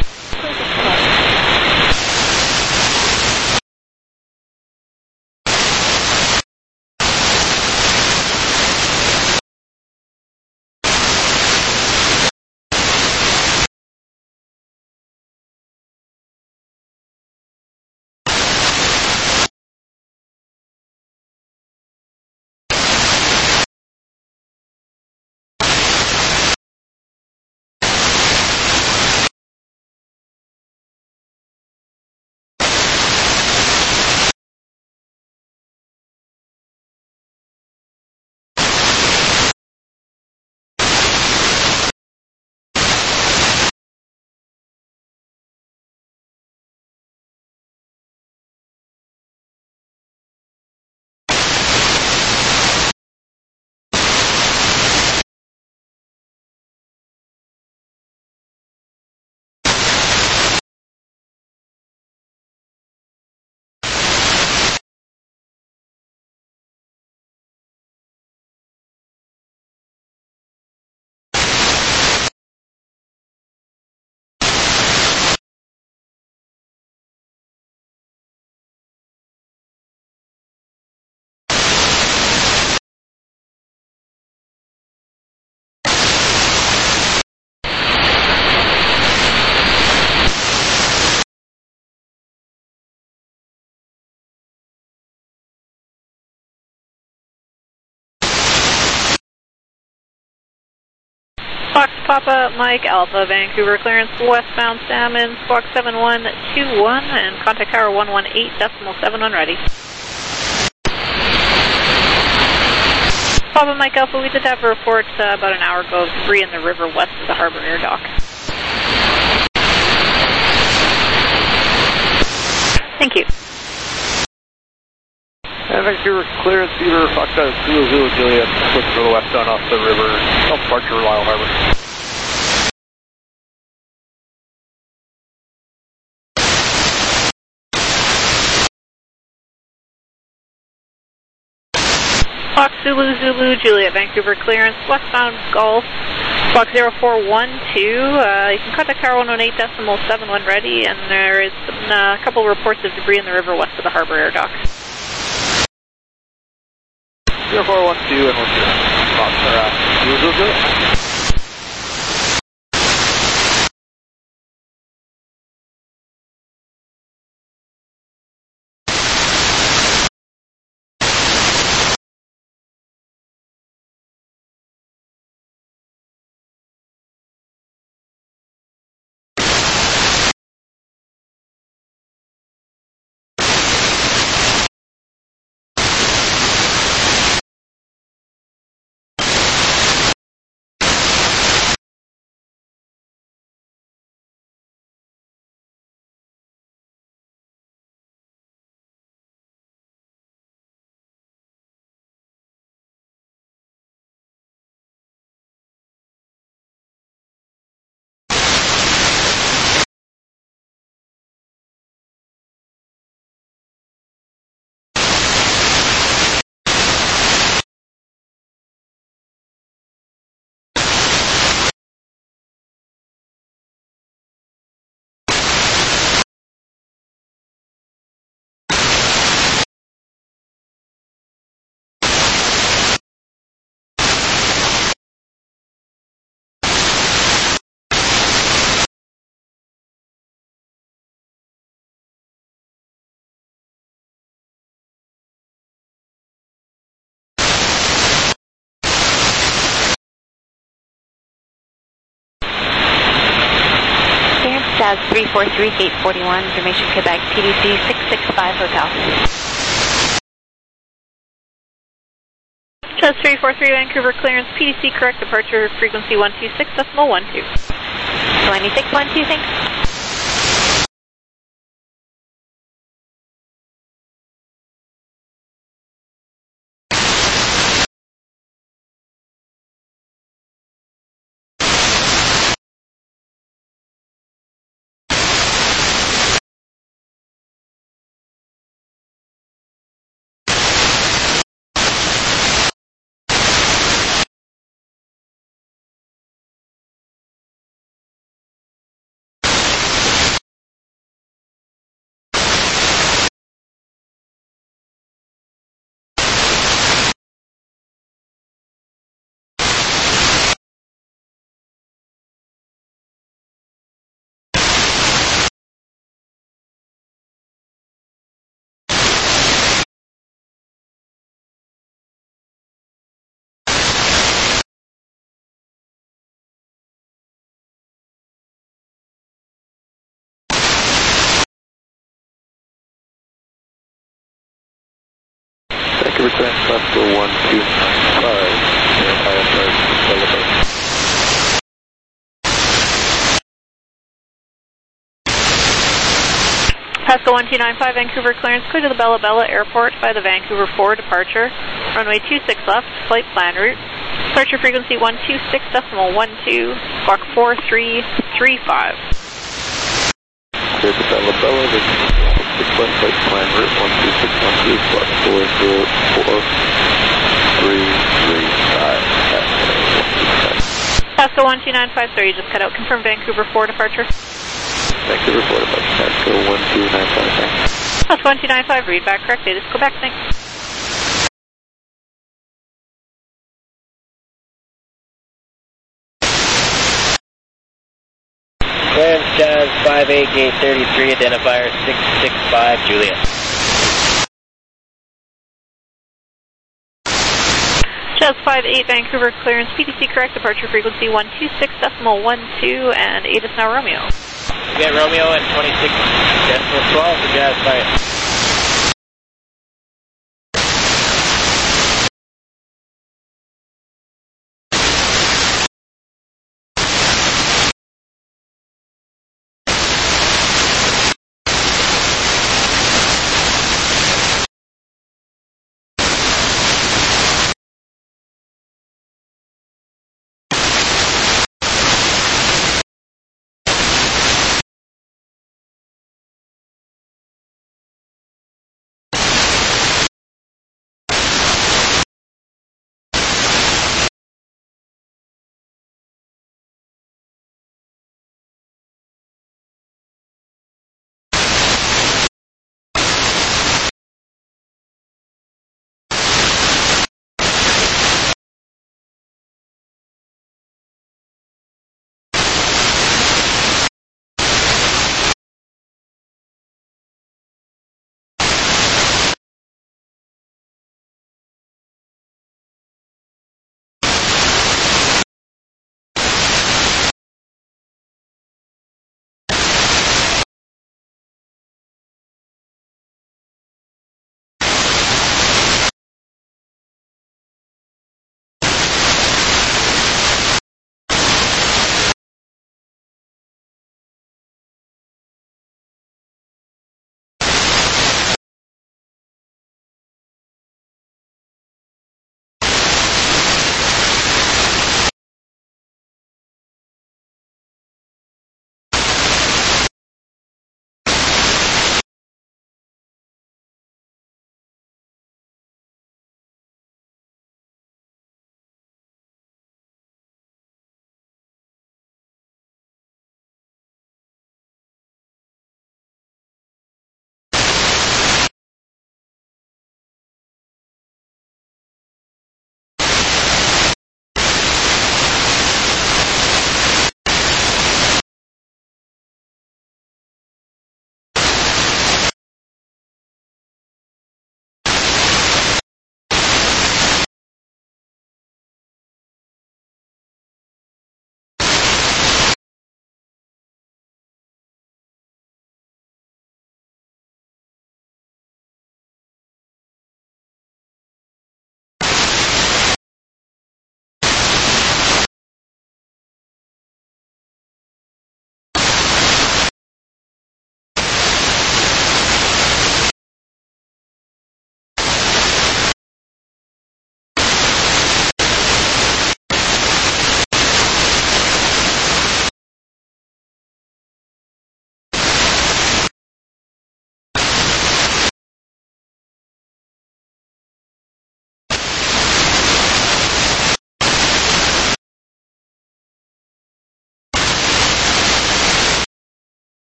[SPEAKER 1] Fox Papa Mike Alpha Vancouver clearance westbound Salmon squawk 7121 and contact tower 118.71 ready. Papa Mike Alpha, we did have a report about an hour ago of debris in the river west of the harbor air dock. Thank you.
[SPEAKER 2] Vancouver clearance, Beaver, Fox Zulu, Juliet, looking to the westbound off the river, departure Lyle Harbor.
[SPEAKER 1] Fox Zulu, Juliet, Vancouver clearance, westbound Gulf, Fox 0412, you can contact tower 118.71 ready, and there is a couple reports of debris in the river west of the harbor air dock.
[SPEAKER 2] 0412 and we'll see Fox, Zulu.
[SPEAKER 8] Jazz 343, gate 41, information Quebec, PDC 665 Hotel.
[SPEAKER 1] Jazz 343, Vancouver clearance, PDC correct, departure frequency 126.12.
[SPEAKER 8] 2612, thanks.
[SPEAKER 9] Vancouver clearance, Glasgow 1295, verify approach, Bellabella.
[SPEAKER 1] Pasco 1295, Vancouver clearance, clear to the Bellabella Airport by the Vancouver 4 departure, runway 26 left, flight plan route, departure frequency 126.12, squawk 4335.
[SPEAKER 9] Clear to Bellabella, Vancouver 6 left, flight plan route 12612, squawk 4335.
[SPEAKER 1] Pasco 12953, you just cut out, confirm Vancouver 4 departure.
[SPEAKER 9] Vancouver 4 departure, Pasco 1295, thanks.
[SPEAKER 1] Pasco 1295, read back correct, data is Quebec, thanks.
[SPEAKER 14] Clearance Jazz 58, gate 33, identifier 665, Juliet.
[SPEAKER 1] Jazz 58, Vancouver clearance, PDC correct, departure frequency 126.12, and 8 is now Romeo.
[SPEAKER 14] Get Romeo and 26.12 for Jazz 5.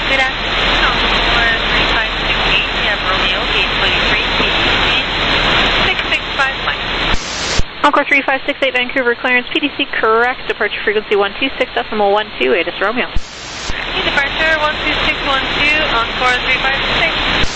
[SPEAKER 1] Good afternoon, Encore 3568, you have Romeo, gate 23, PDC 665 Mike. Encore 3568, Vancouver clearance, PDC correct, departure frequency 126.12, ATIS Romeo. Departure 12612, Encore 3568.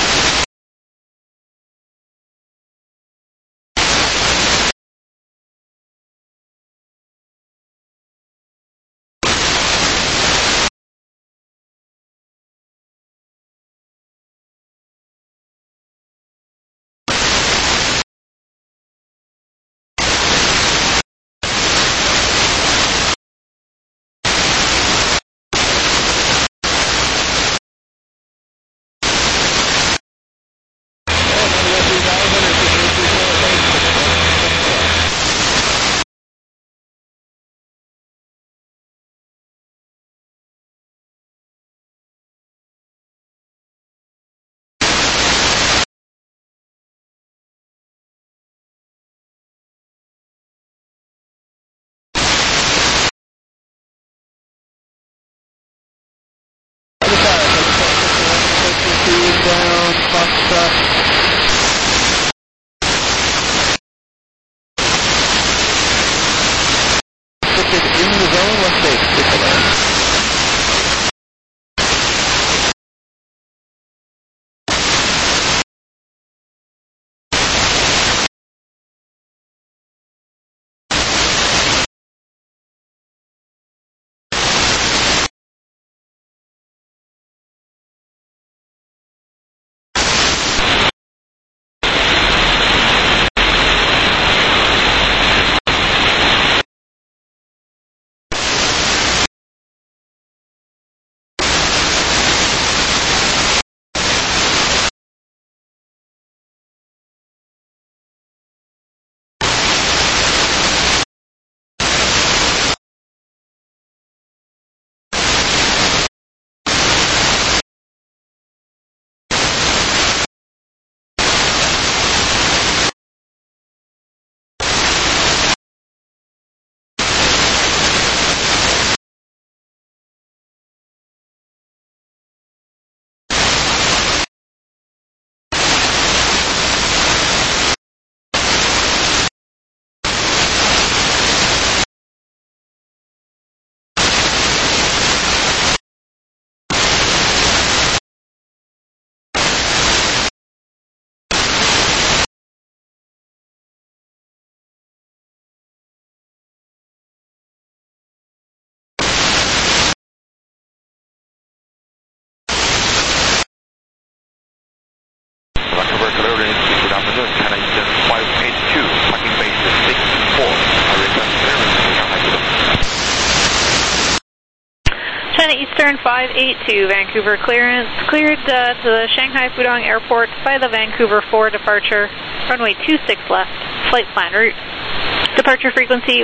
[SPEAKER 1] Eastern 582, Vancouver clearance, cleared to the Shanghai Pudong Airport by the Vancouver 4 departure, runway 26 left, flight plan route. Departure frequency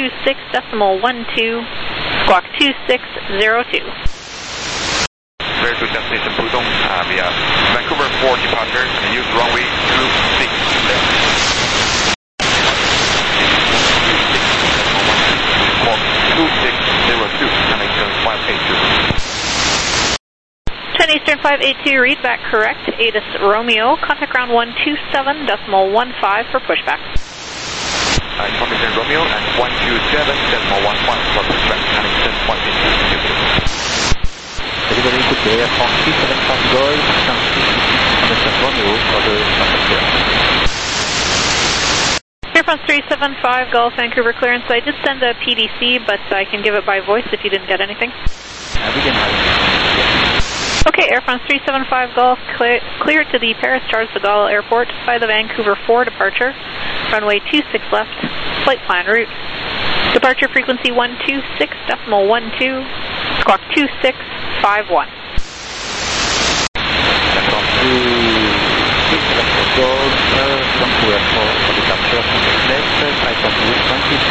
[SPEAKER 1] 126.12, squawk 2602.
[SPEAKER 6] Clear to destination Pudong via Vancouver 4 departure and use runway 26 left. Squawk 2602, connection 582.
[SPEAKER 1] 10 Eastern 582, read back correct, ATIS Romeo, contact ground 127.15 for pushback.
[SPEAKER 6] Contact Romeo and 127.15 for pushback, connection 582.
[SPEAKER 3] Everybody good day, Hong 375 Golf, contact Romeo for the
[SPEAKER 1] Air France 375 Golf, Vancouver clearance. I did send a PDC, but I can give it by voice if you didn't get anything. Okay, Air France 375 Golf, cleared to the Paris Charles de Gaulle Airport by the Vancouver 4 departure, runway 26 left, flight plan route. Departure frequency 126.12, squawk 2651.
[SPEAKER 3] Vancouver for departure from the left, flight plan route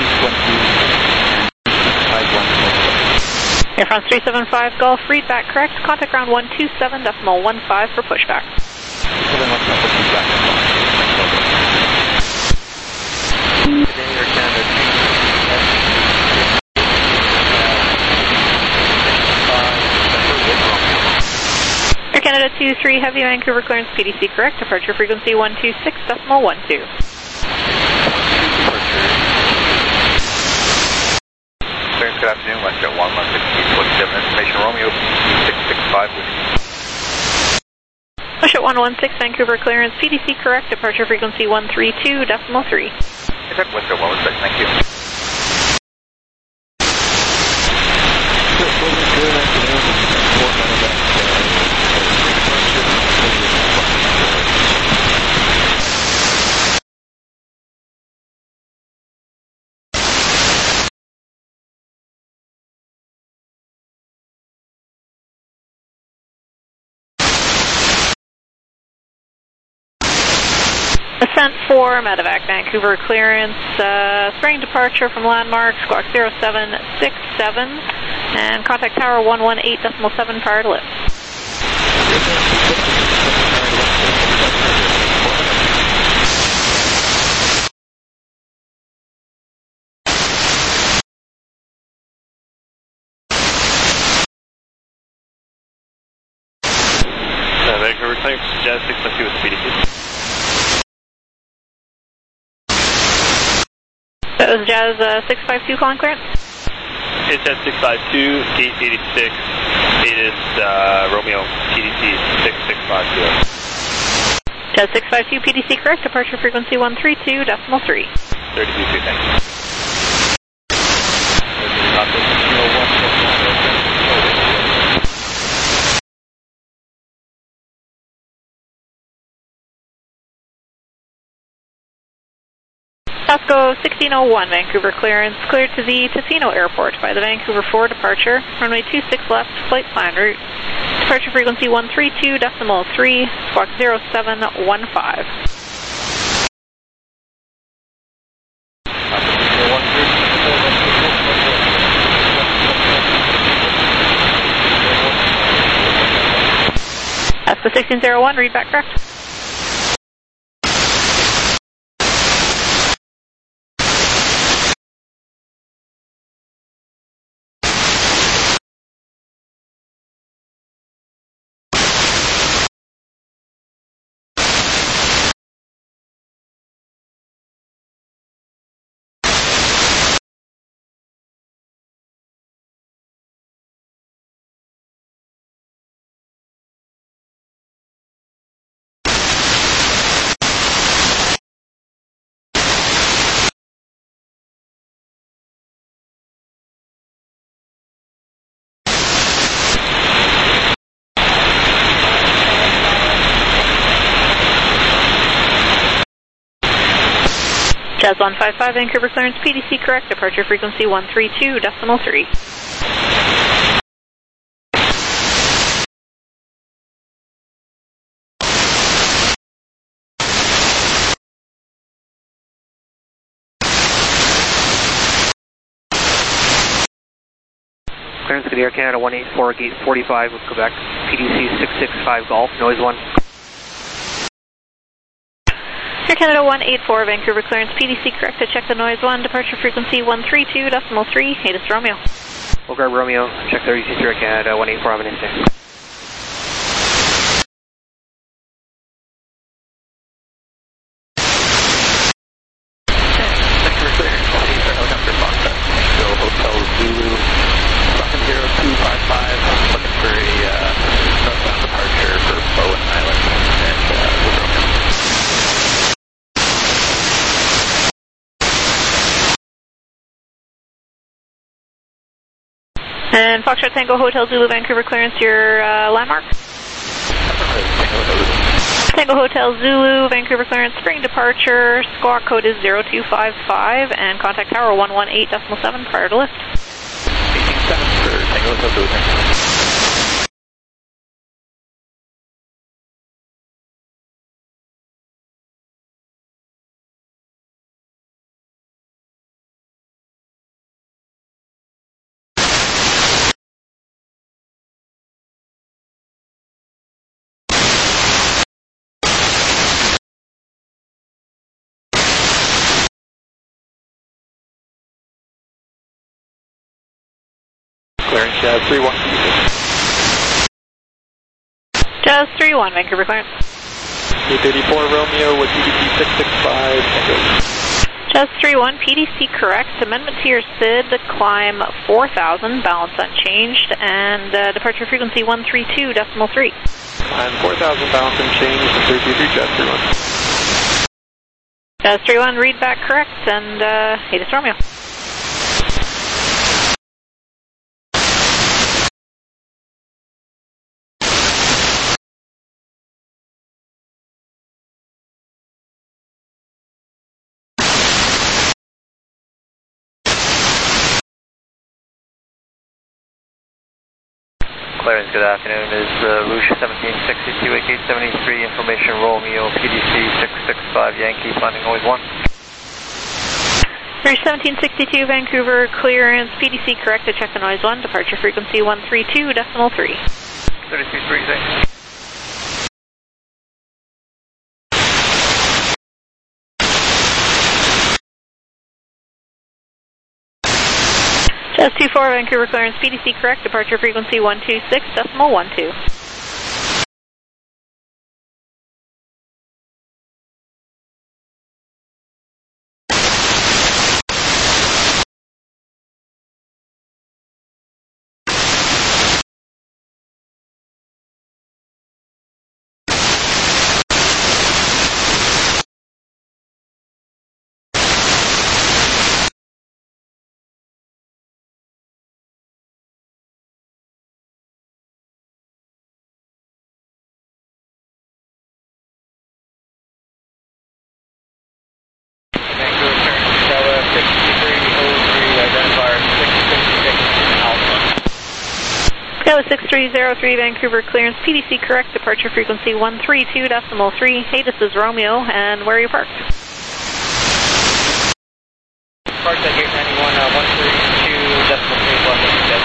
[SPEAKER 3] 2620 and 651.
[SPEAKER 1] Air France 375 Golf, read back correct, contact ground 127.15 for pushback. Canada 23 Heavy, Vancouver clearance PDC correct, departure frequency 126.12.
[SPEAKER 6] Clearance, good afternoon, WestJet 116, 47 information, Romeo 665 with
[SPEAKER 1] WestJet 116 Vancouver clearance PDC correct, departure frequency 132.3.
[SPEAKER 6] WestJet 116, thank you.
[SPEAKER 1] Ascent 4, Medevac, Vancouver clearance, spring departure from landmark, squawk 0767, and contact tower 118.7 prior to lift.
[SPEAKER 6] Vancouver clearance, Jazz 652 with PDC.
[SPEAKER 1] That was Jazz 652 calling clearance?
[SPEAKER 6] It's Jazz 652, gate 86, status Romeo PDC 6650.
[SPEAKER 1] Jazz 652 PDC correct, departure frequency 132.3.
[SPEAKER 6] 32, thank you.
[SPEAKER 1] Tosco 1601, Vancouver clearance, cleared to the Tofino Airport by the Vancouver 4 departure, runway 26 left, flight plan route. Departure frequency 132.3, squawk 0715. That's the 1601, read back correct. Jazz 155, Vancouver clearance PDC correct, departure frequency 132.3.
[SPEAKER 3] Clearance to the Air Canada 184, gate 45 with Quebec, PDC 665 Golf, noise 1.
[SPEAKER 1] Air Canada 184, Vancouver clearance PDC correct to check the noise 1, departure frequency 132.3, Hatus Romeo.
[SPEAKER 3] Okay, Romeo, check 32 Air Canada 184, have a nice day.
[SPEAKER 1] And Foxtrot Tango Hotel Zulu Vancouver clearance, your landmark? Tango Hotel Zulu Vancouver clearance, spring departure, squawk code is 0255, and contact tower 118.7 prior to lift.
[SPEAKER 6] 187 for Tango Hotel Zulu. Clearance 31.
[SPEAKER 1] Jazz 3-1, Vancouver clearance.
[SPEAKER 13] 834 Romeo with PDC 665, Echo.
[SPEAKER 1] Jazz 3-1, PDC correct. Amendment to your SID, climb 4,000, balance unchanged, and departure frequency 132.3.
[SPEAKER 13] Climb 4,000, balance unchanged, 333, Jazz 3-1.
[SPEAKER 1] Jazz 3-1, read back correct, and Atis Romeo.
[SPEAKER 6] Clarence, good afternoon. Is Rouge 1762, 8873, information Romeo, PDC 665, Yankee, finding noise 1.
[SPEAKER 1] Rouge 1762, Vancouver clearance, PDC correct to check the noise 1, departure frequency 132.3.
[SPEAKER 6] 33.3, thanks.
[SPEAKER 1] Jazz 24, Vancouver clearance, PDC correct, departure frequency 126.12. Scala 6303, Vancouver clearance, PDC correct, departure frequency 132.3. Hey, this is Romeo, and where are you parked?
[SPEAKER 14] Parked at gate 91, 132.3 plus,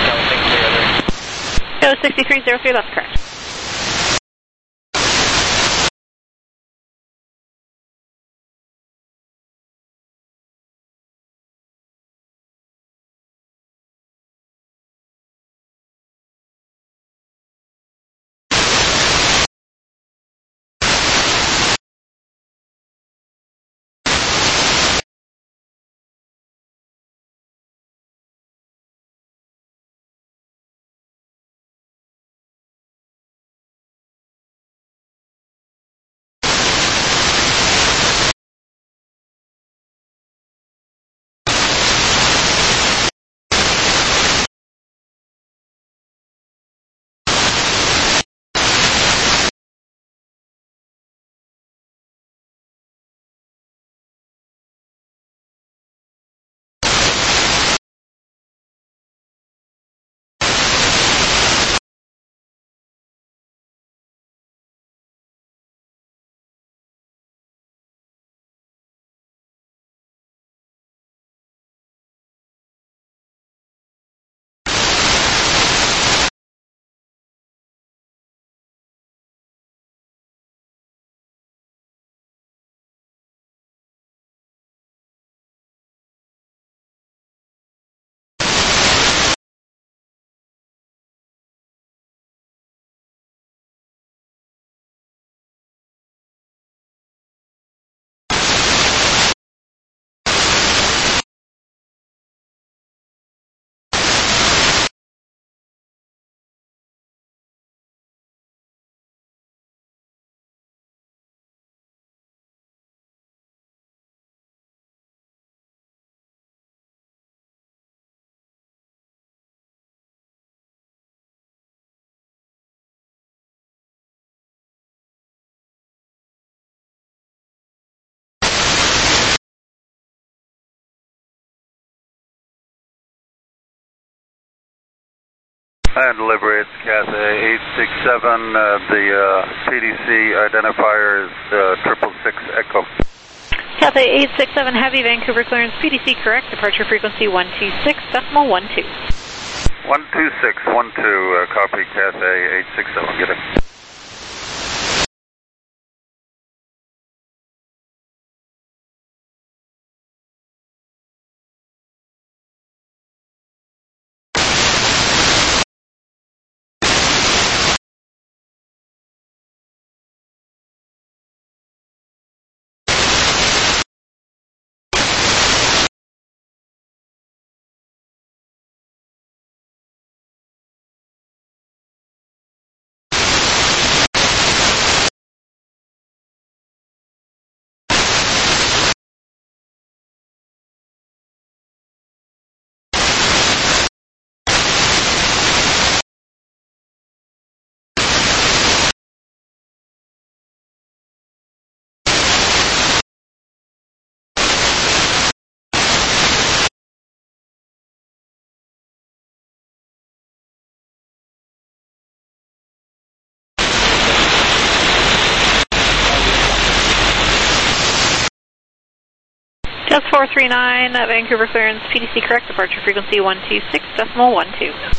[SPEAKER 1] Scala 6303, that's correct.
[SPEAKER 10] And delivery, it's Cathay 867. The PDC identifier is 666 Echo.
[SPEAKER 1] Cathay 867 Heavy, Vancouver clearance, PDC correct, departure frequency 126.12.
[SPEAKER 10] 12612, copy Cathay 867, get it.
[SPEAKER 1] That's 439, Vancouver clearance, PDC correct, departure frequency 126.12.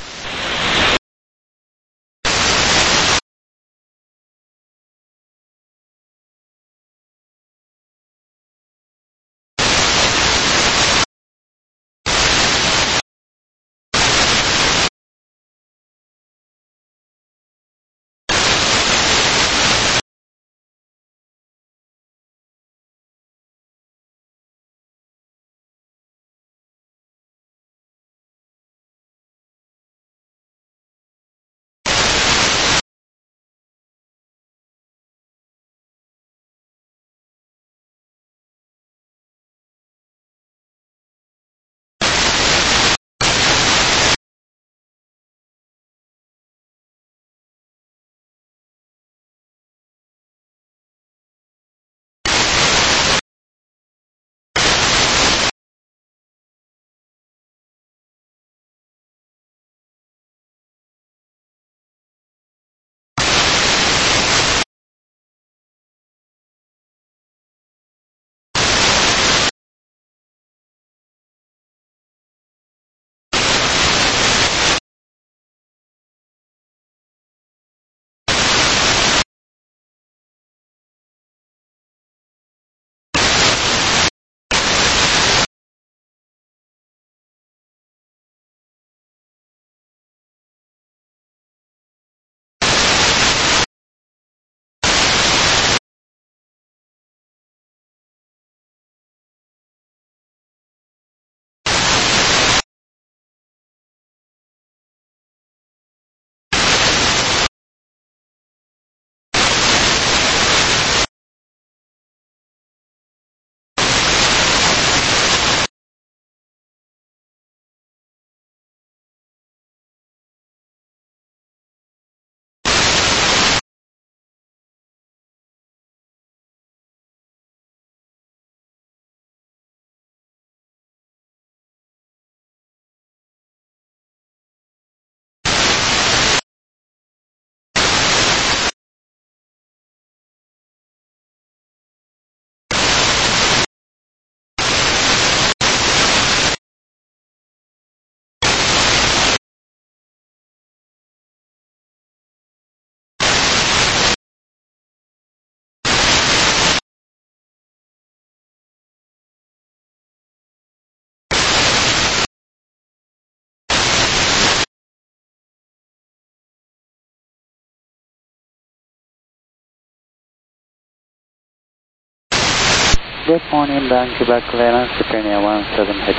[SPEAKER 15] Good morning, Vancouver clearance, Japan 17 heavy.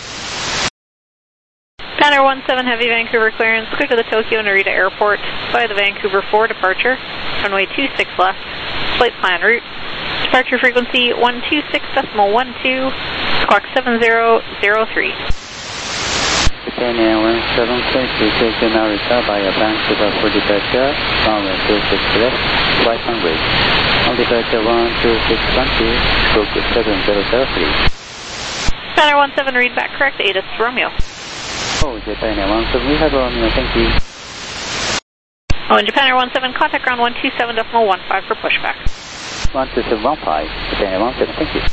[SPEAKER 1] Japan 17 heavy, Vancouver clearance, clear to the Tokyo Narita Airport by the Vancouver 4 departure, runway 26 left, flight plan route, departure frequency 126.12, clock 7003.
[SPEAKER 15] Japan 17 to Tokyo Narita by Vancouver 4 departure, runway 26 left, flight plan route. On departure 126.12, stroke 7003.
[SPEAKER 1] Japan 17 read back correct, ATIS Romeo.
[SPEAKER 15] Oh, Japan 17, we have Romeo, thank you.
[SPEAKER 1] Oh, and Japan 17, contact ground 127.15 for pushback.
[SPEAKER 15] 12715, Japan 17, thank you.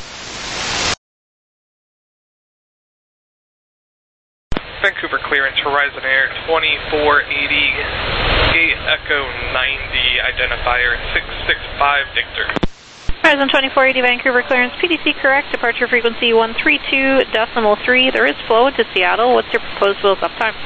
[SPEAKER 16] Vancouver clearance, Horizon Air 2480, gate Echo 90, identifier 665 Victor.
[SPEAKER 1] Horizon 2480, Vancouver clearance, PDC correct, departure frequency 132.3. There is flow to Seattle. What's your proposed wheels up time?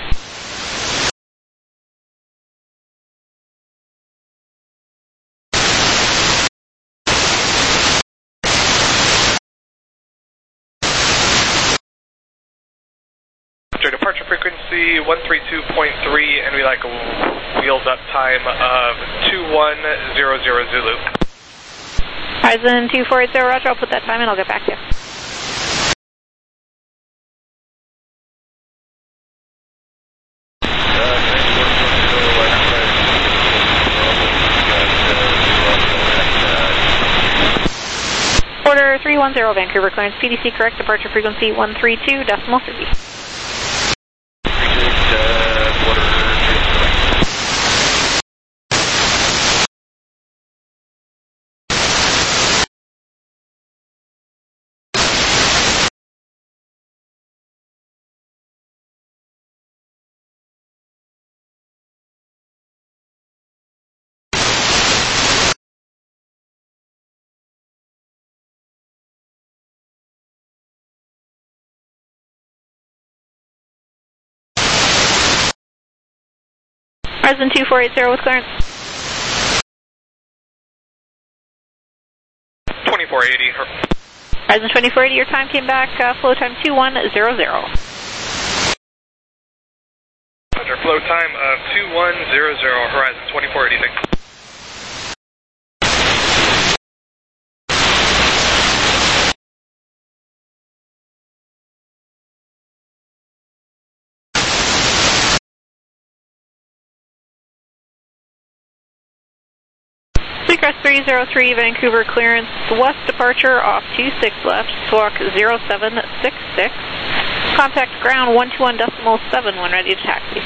[SPEAKER 16] Departure frequency 132.3, and we like a wheels up time of 2100 Zulu.
[SPEAKER 1] Horizon 2480, roger, I'll put that time in, I'll get back to you. Order 310, Vancouver clearance, PDC correct, departure frequency 132.3. Horizon 2480 with clearance.
[SPEAKER 16] 2480.
[SPEAKER 1] Horizon 2480, your time came back, flow time 2100.
[SPEAKER 16] Roger, flow time of 2100, Horizon 2480, thanks.
[SPEAKER 1] Seacrest 303, Vancouver clearance, west departure off 26 left, squawk 0766. Contact ground 121.7 when ready to taxi.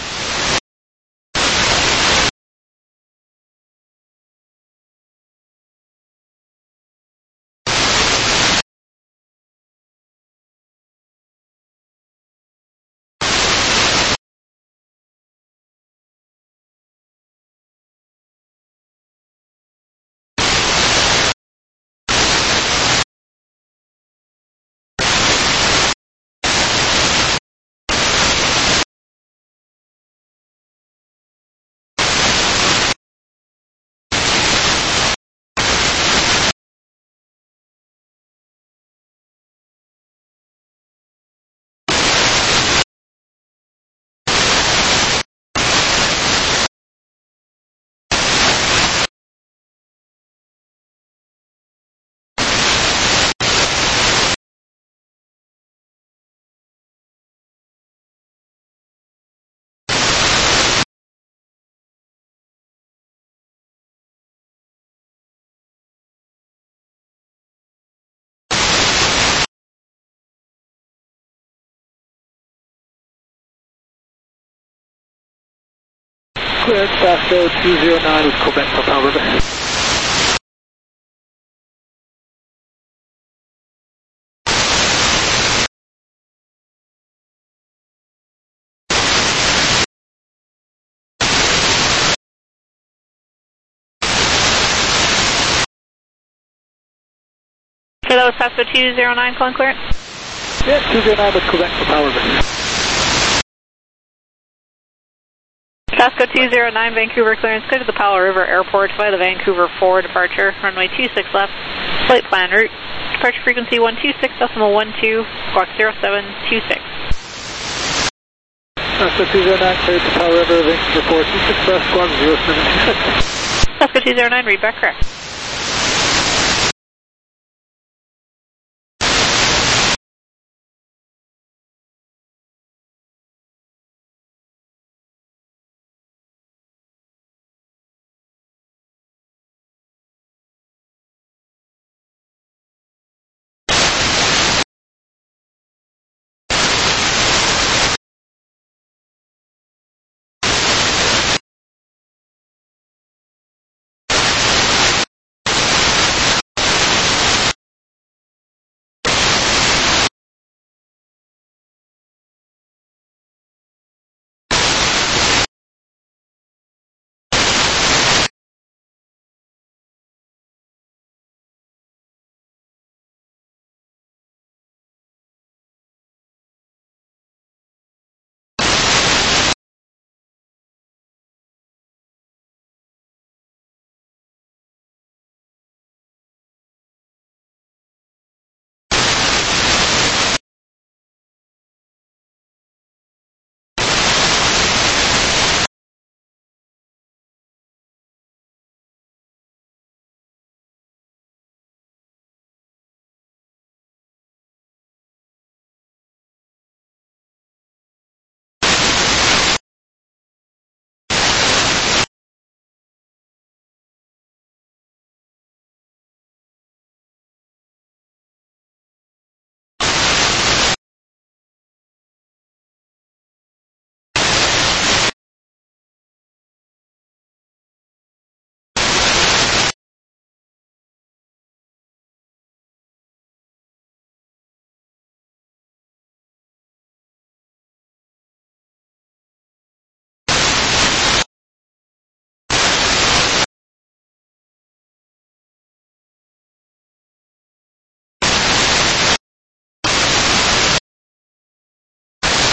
[SPEAKER 17] Clearance, Pasco 209 with Quebec for Powell River.
[SPEAKER 1] Okay, that was Pasco 209, calling clearance.
[SPEAKER 17] Yeah, 209 with Quebec for Powell River.
[SPEAKER 1] Pasco 209, Vancouver clearance, clear to the Powell River Airport via the Vancouver 4 departure, runway 26 left, flight plan route, departure frequency 126.12, squawk 0726.
[SPEAKER 17] Pasco 209, cleared to Powell River, Vancouver 4, 26 left, squawk 0726.
[SPEAKER 1] Pasco 209, read back correct.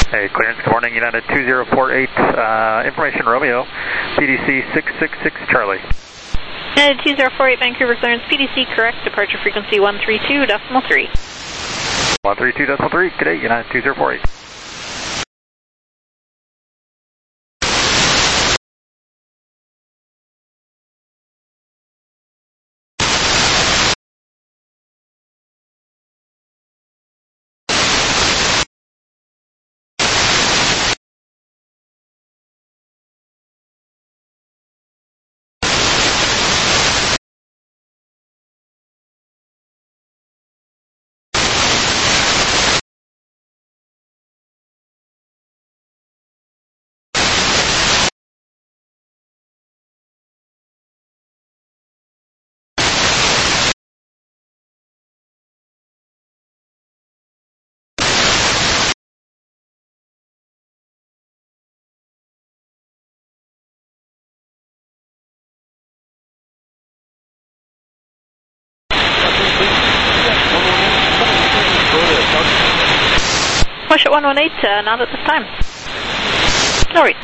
[SPEAKER 18] Hey, clearance, good morning, United 2048, information Romeo, PDC 666 Charlie.
[SPEAKER 1] United 2048 Vancouver clearance, PDC correct, departure frequency 132.3.
[SPEAKER 18] 132.3, good day, United 2048.
[SPEAKER 1] Push at 118, not at this time. No worries.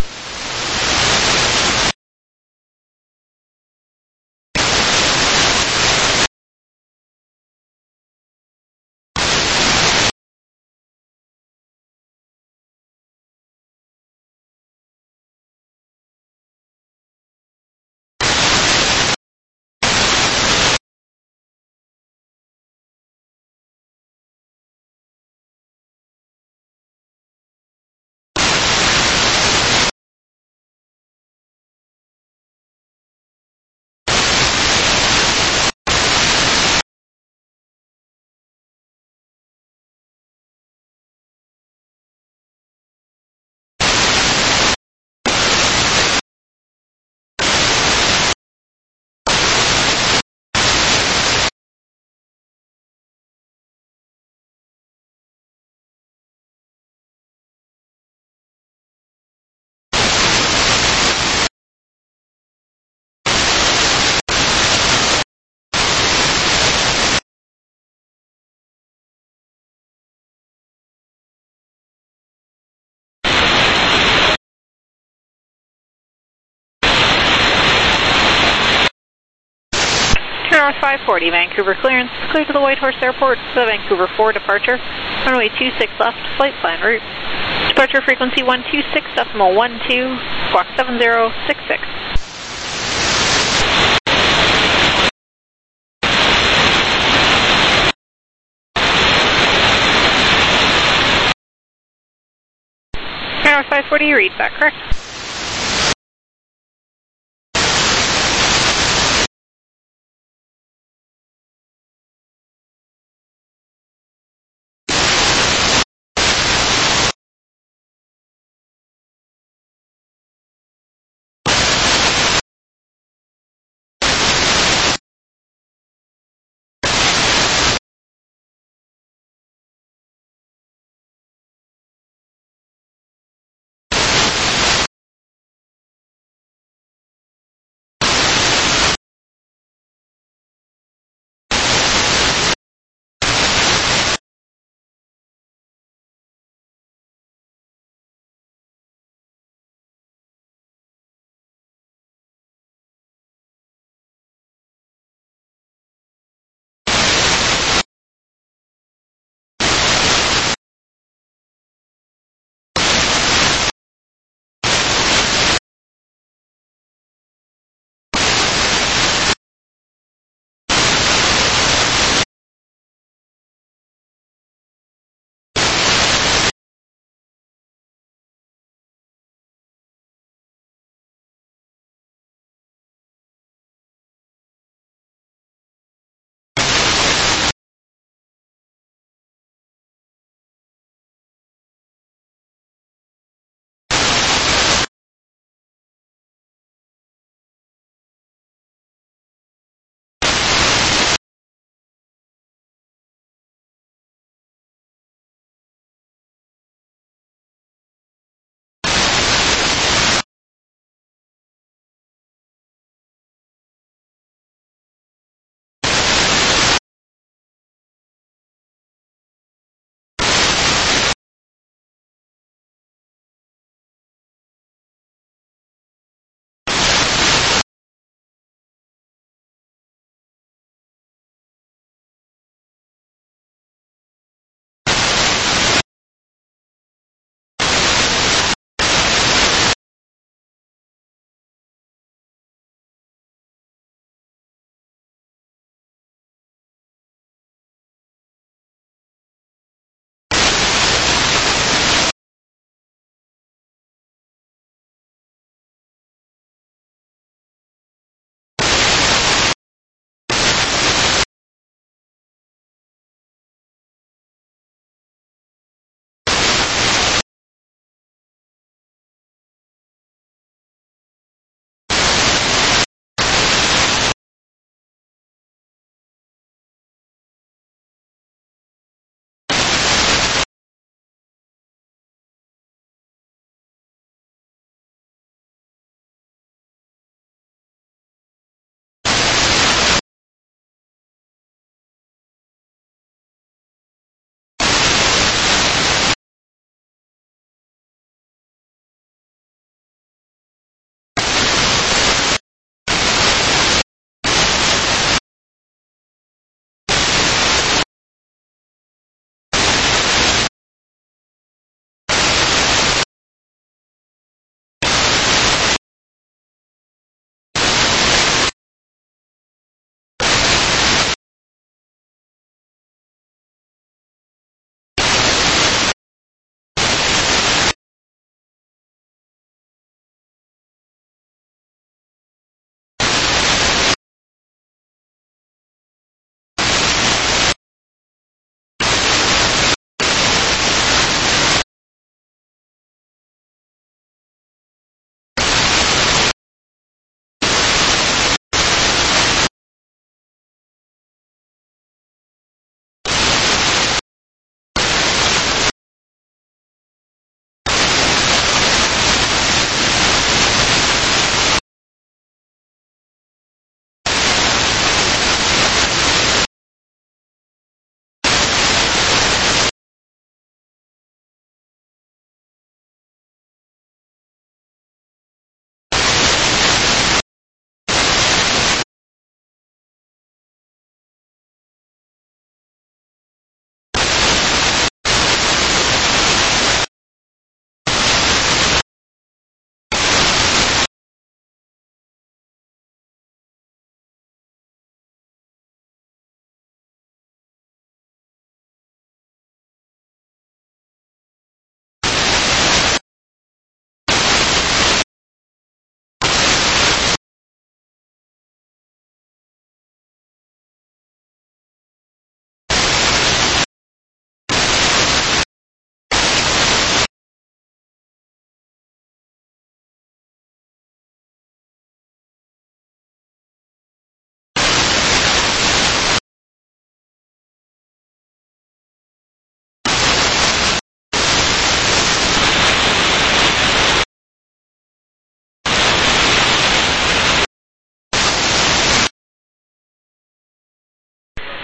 [SPEAKER 1] North 540, Vancouver clearance, clear to the Whitehorse Airport for the Vancouver 4 departure, runway 26 left, flight plan route. Departure frequency 126.12, squawk 7066. North 540, read back correct.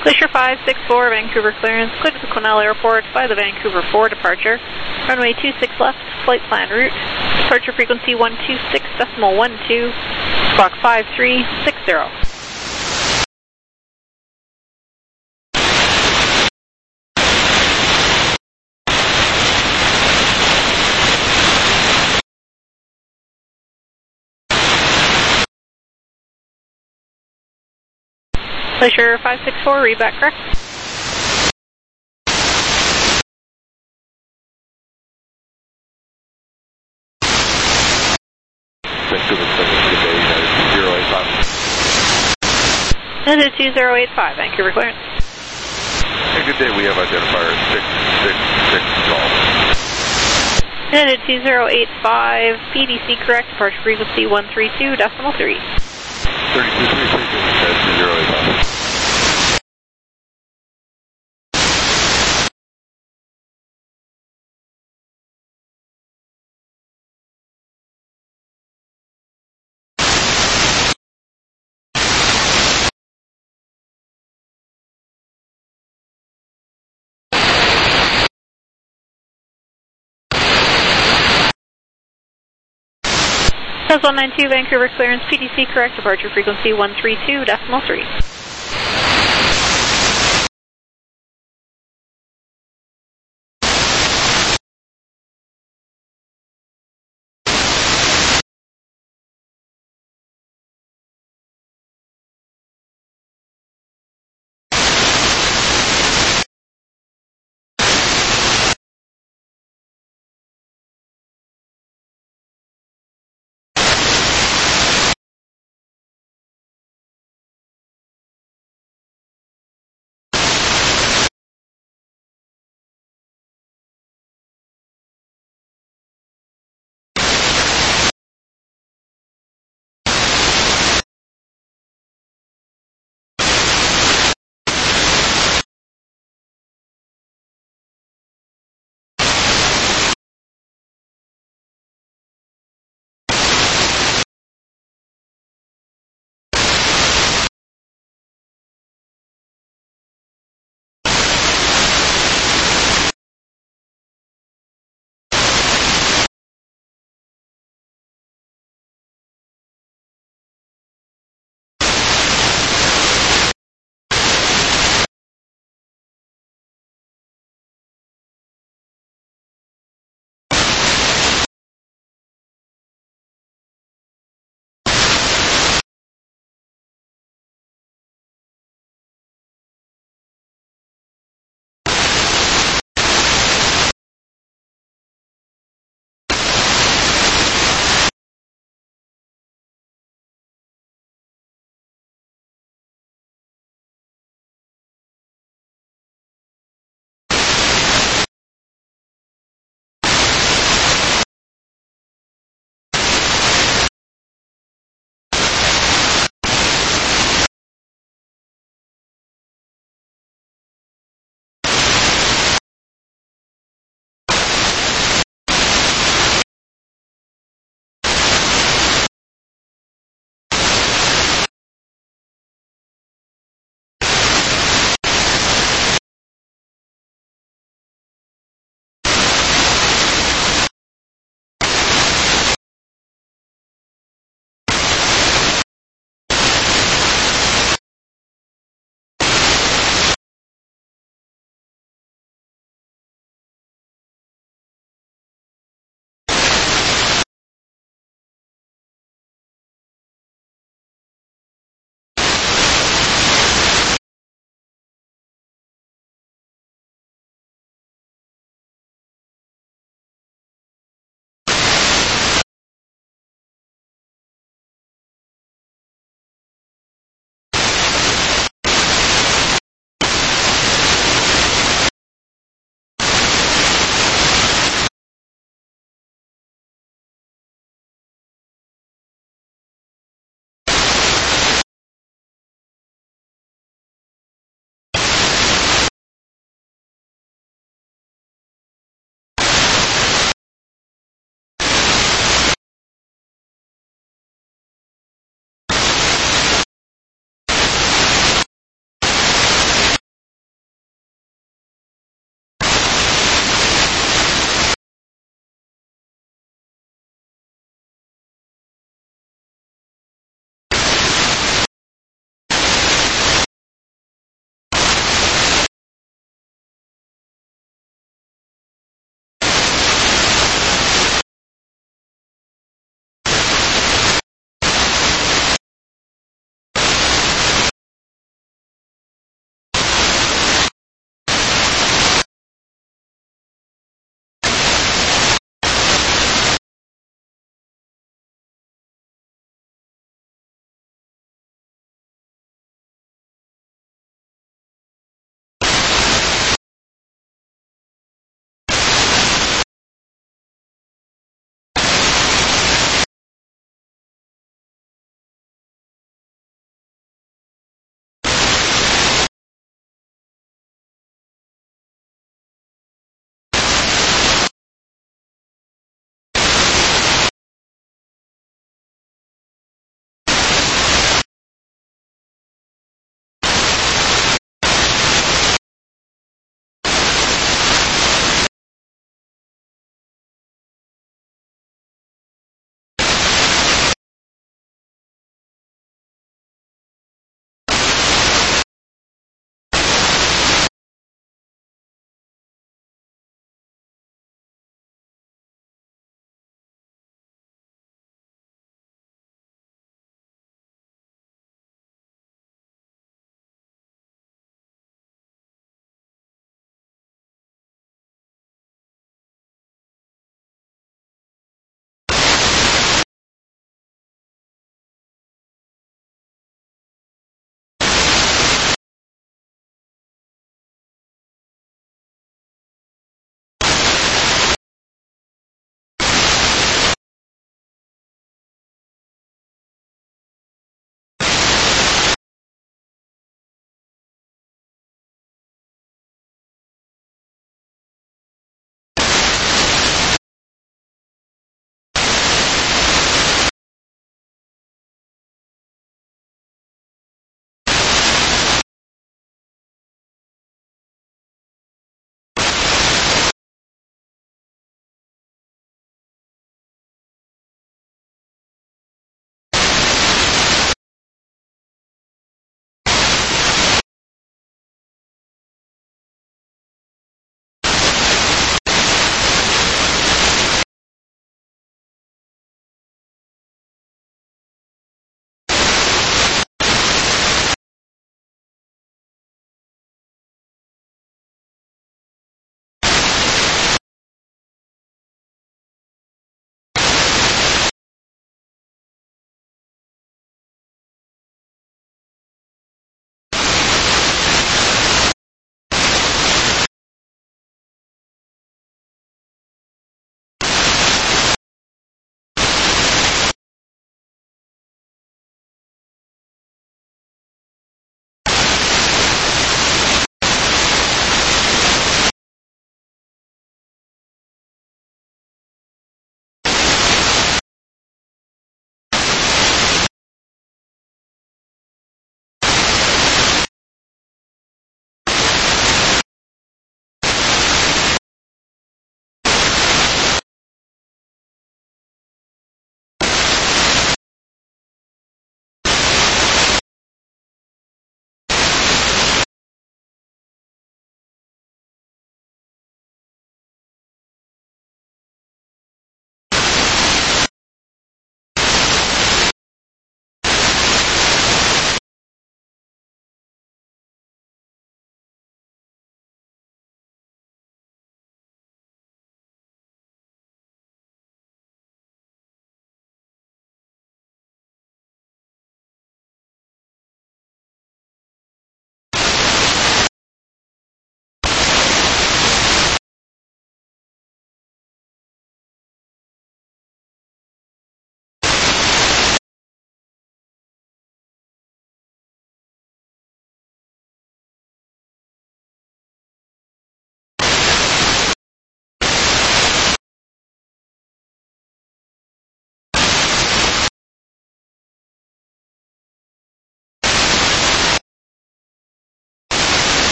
[SPEAKER 1] Glacier 564, Vancouver clearance, clear to the Quesnel Airport by the Vancouver 4 departure. Runway 26 left, flight plan route. Departure frequency 126.12, squawk 5360. Glacier 564, read back correct.
[SPEAKER 9] Vancouver clearance, good day, United 2085.
[SPEAKER 1] United 2085, Vancouver clearance.
[SPEAKER 9] Hey, good day, we have identifier 666 Golf.
[SPEAKER 1] United 2085, PDC correct, departure frequency 132.3.
[SPEAKER 9] 32.3, United 2085.
[SPEAKER 1] South 192, Vancouver clearance, PDC correct, departure frequency 132.3.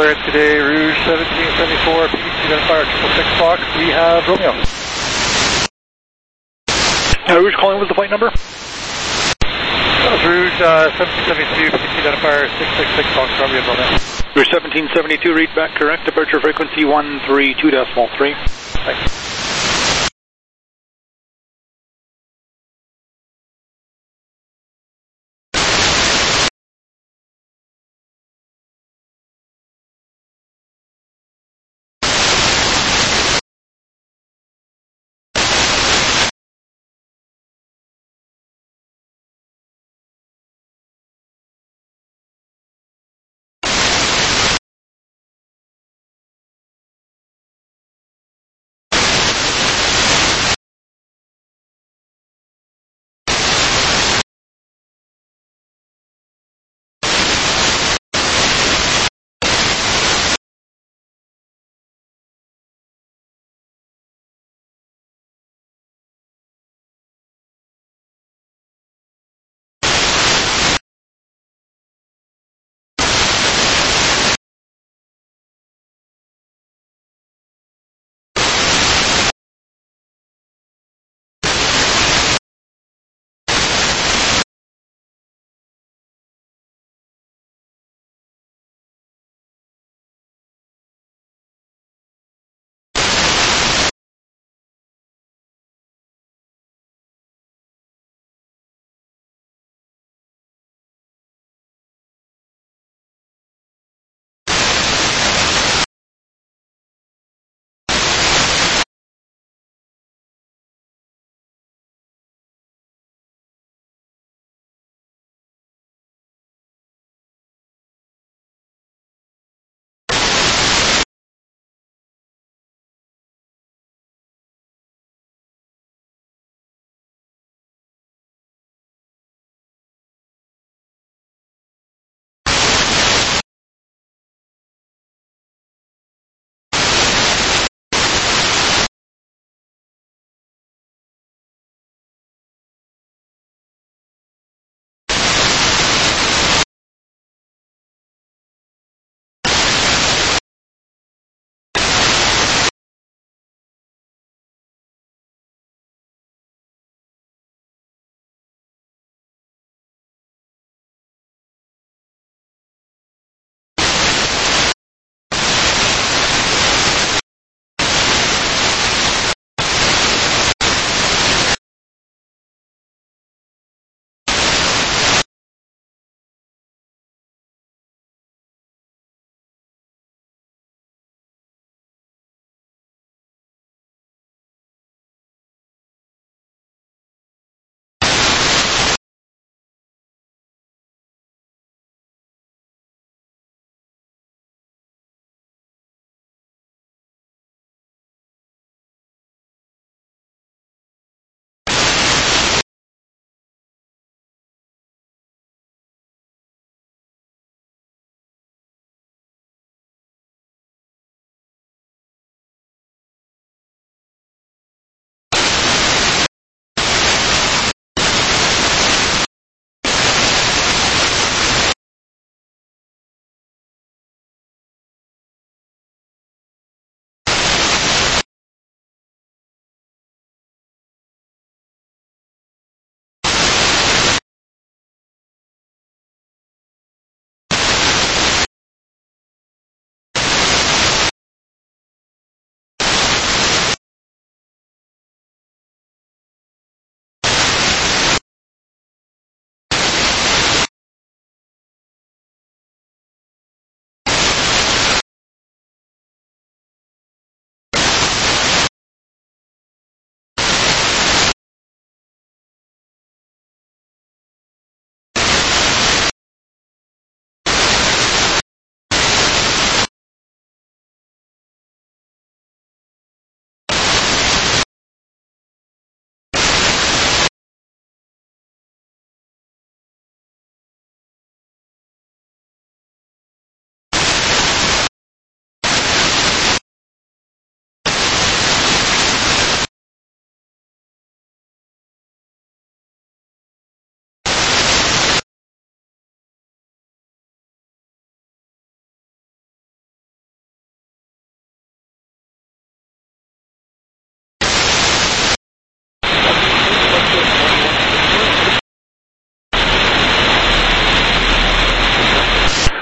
[SPEAKER 17] clearance today, Rouge 1774, PDC identifier 666 Fox. We have Romeo. Rouge calling with the flight number? Rouge 1772, PDC identifier 666 Fox, Romeo. Rouge 1772, read back correct, departure frequency 132.3. Thanks.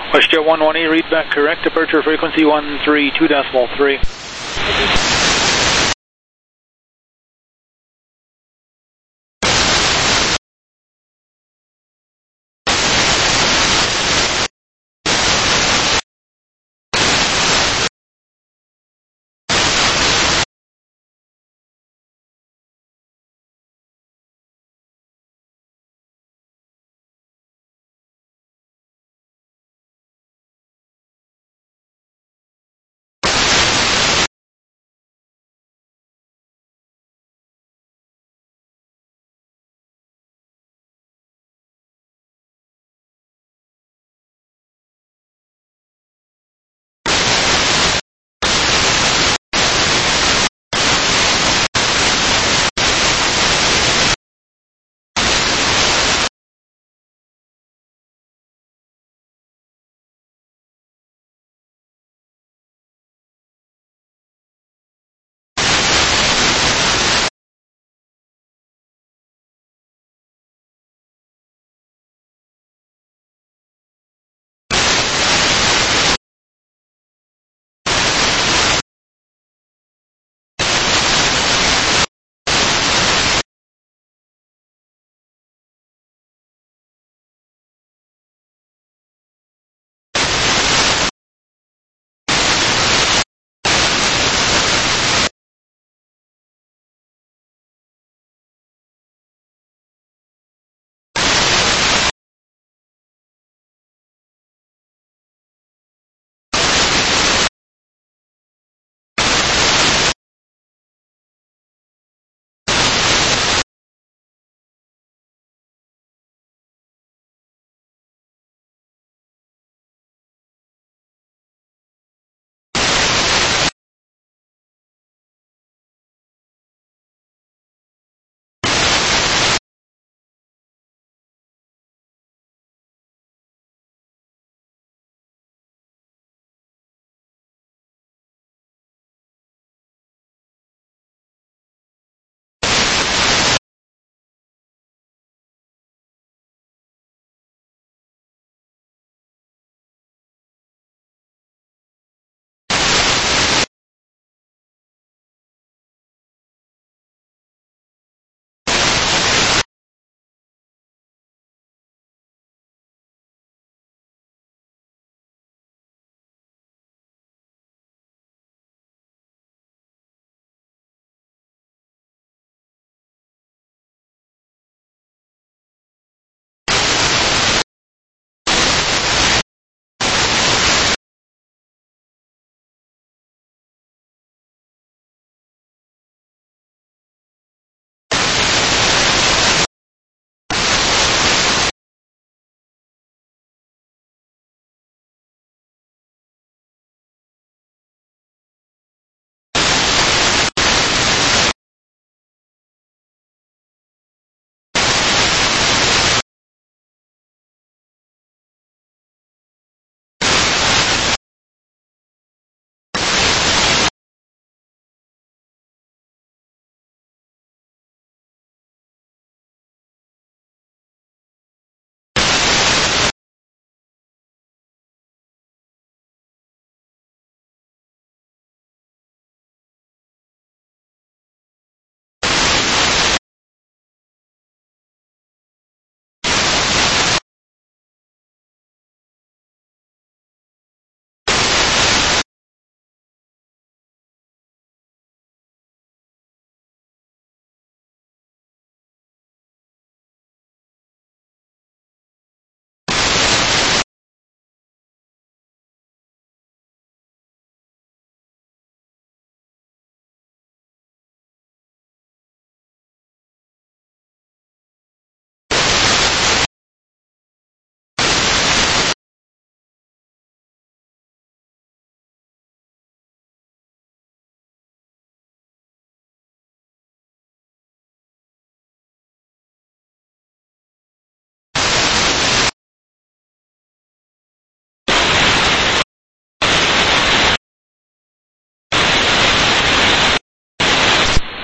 [SPEAKER 17] WestJet 118, read back correct. Departure frequency 132.3.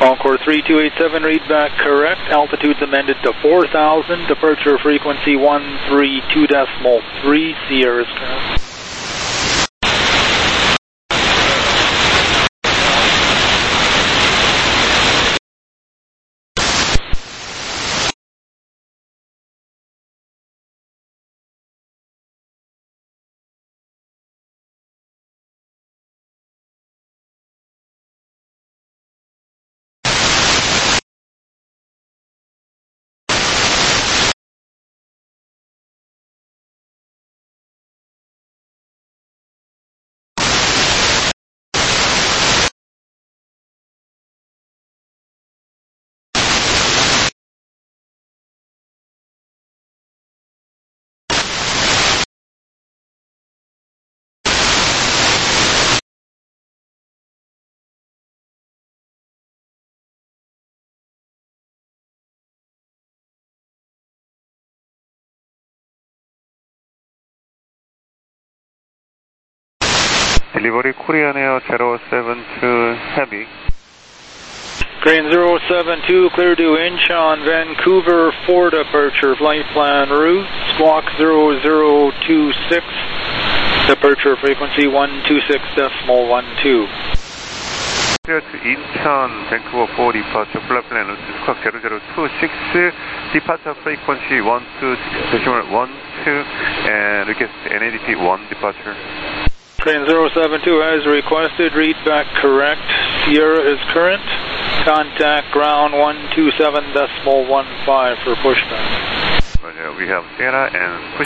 [SPEAKER 17] Concord 3287, readback correct. Altitude's amended to 4,000. Departure frequency 132.3. Sierra's current.
[SPEAKER 19] Delivery Korean Air 072 Heavy.
[SPEAKER 17] Korean 072, clear to Incheon, Vancouver for departure. Flight plan route, squawk 0026. Departure frequency 126.12.
[SPEAKER 19] Clear to Incheon, Vancouver for departure. Flight plan route, squawk 0026. Departure frequency 12.12 and request NADP 1 departure.
[SPEAKER 17] Train 072 as requested, readback correct. Sierra is current. Contact ground 127.15 for pushback.
[SPEAKER 19] We have Sierra and push.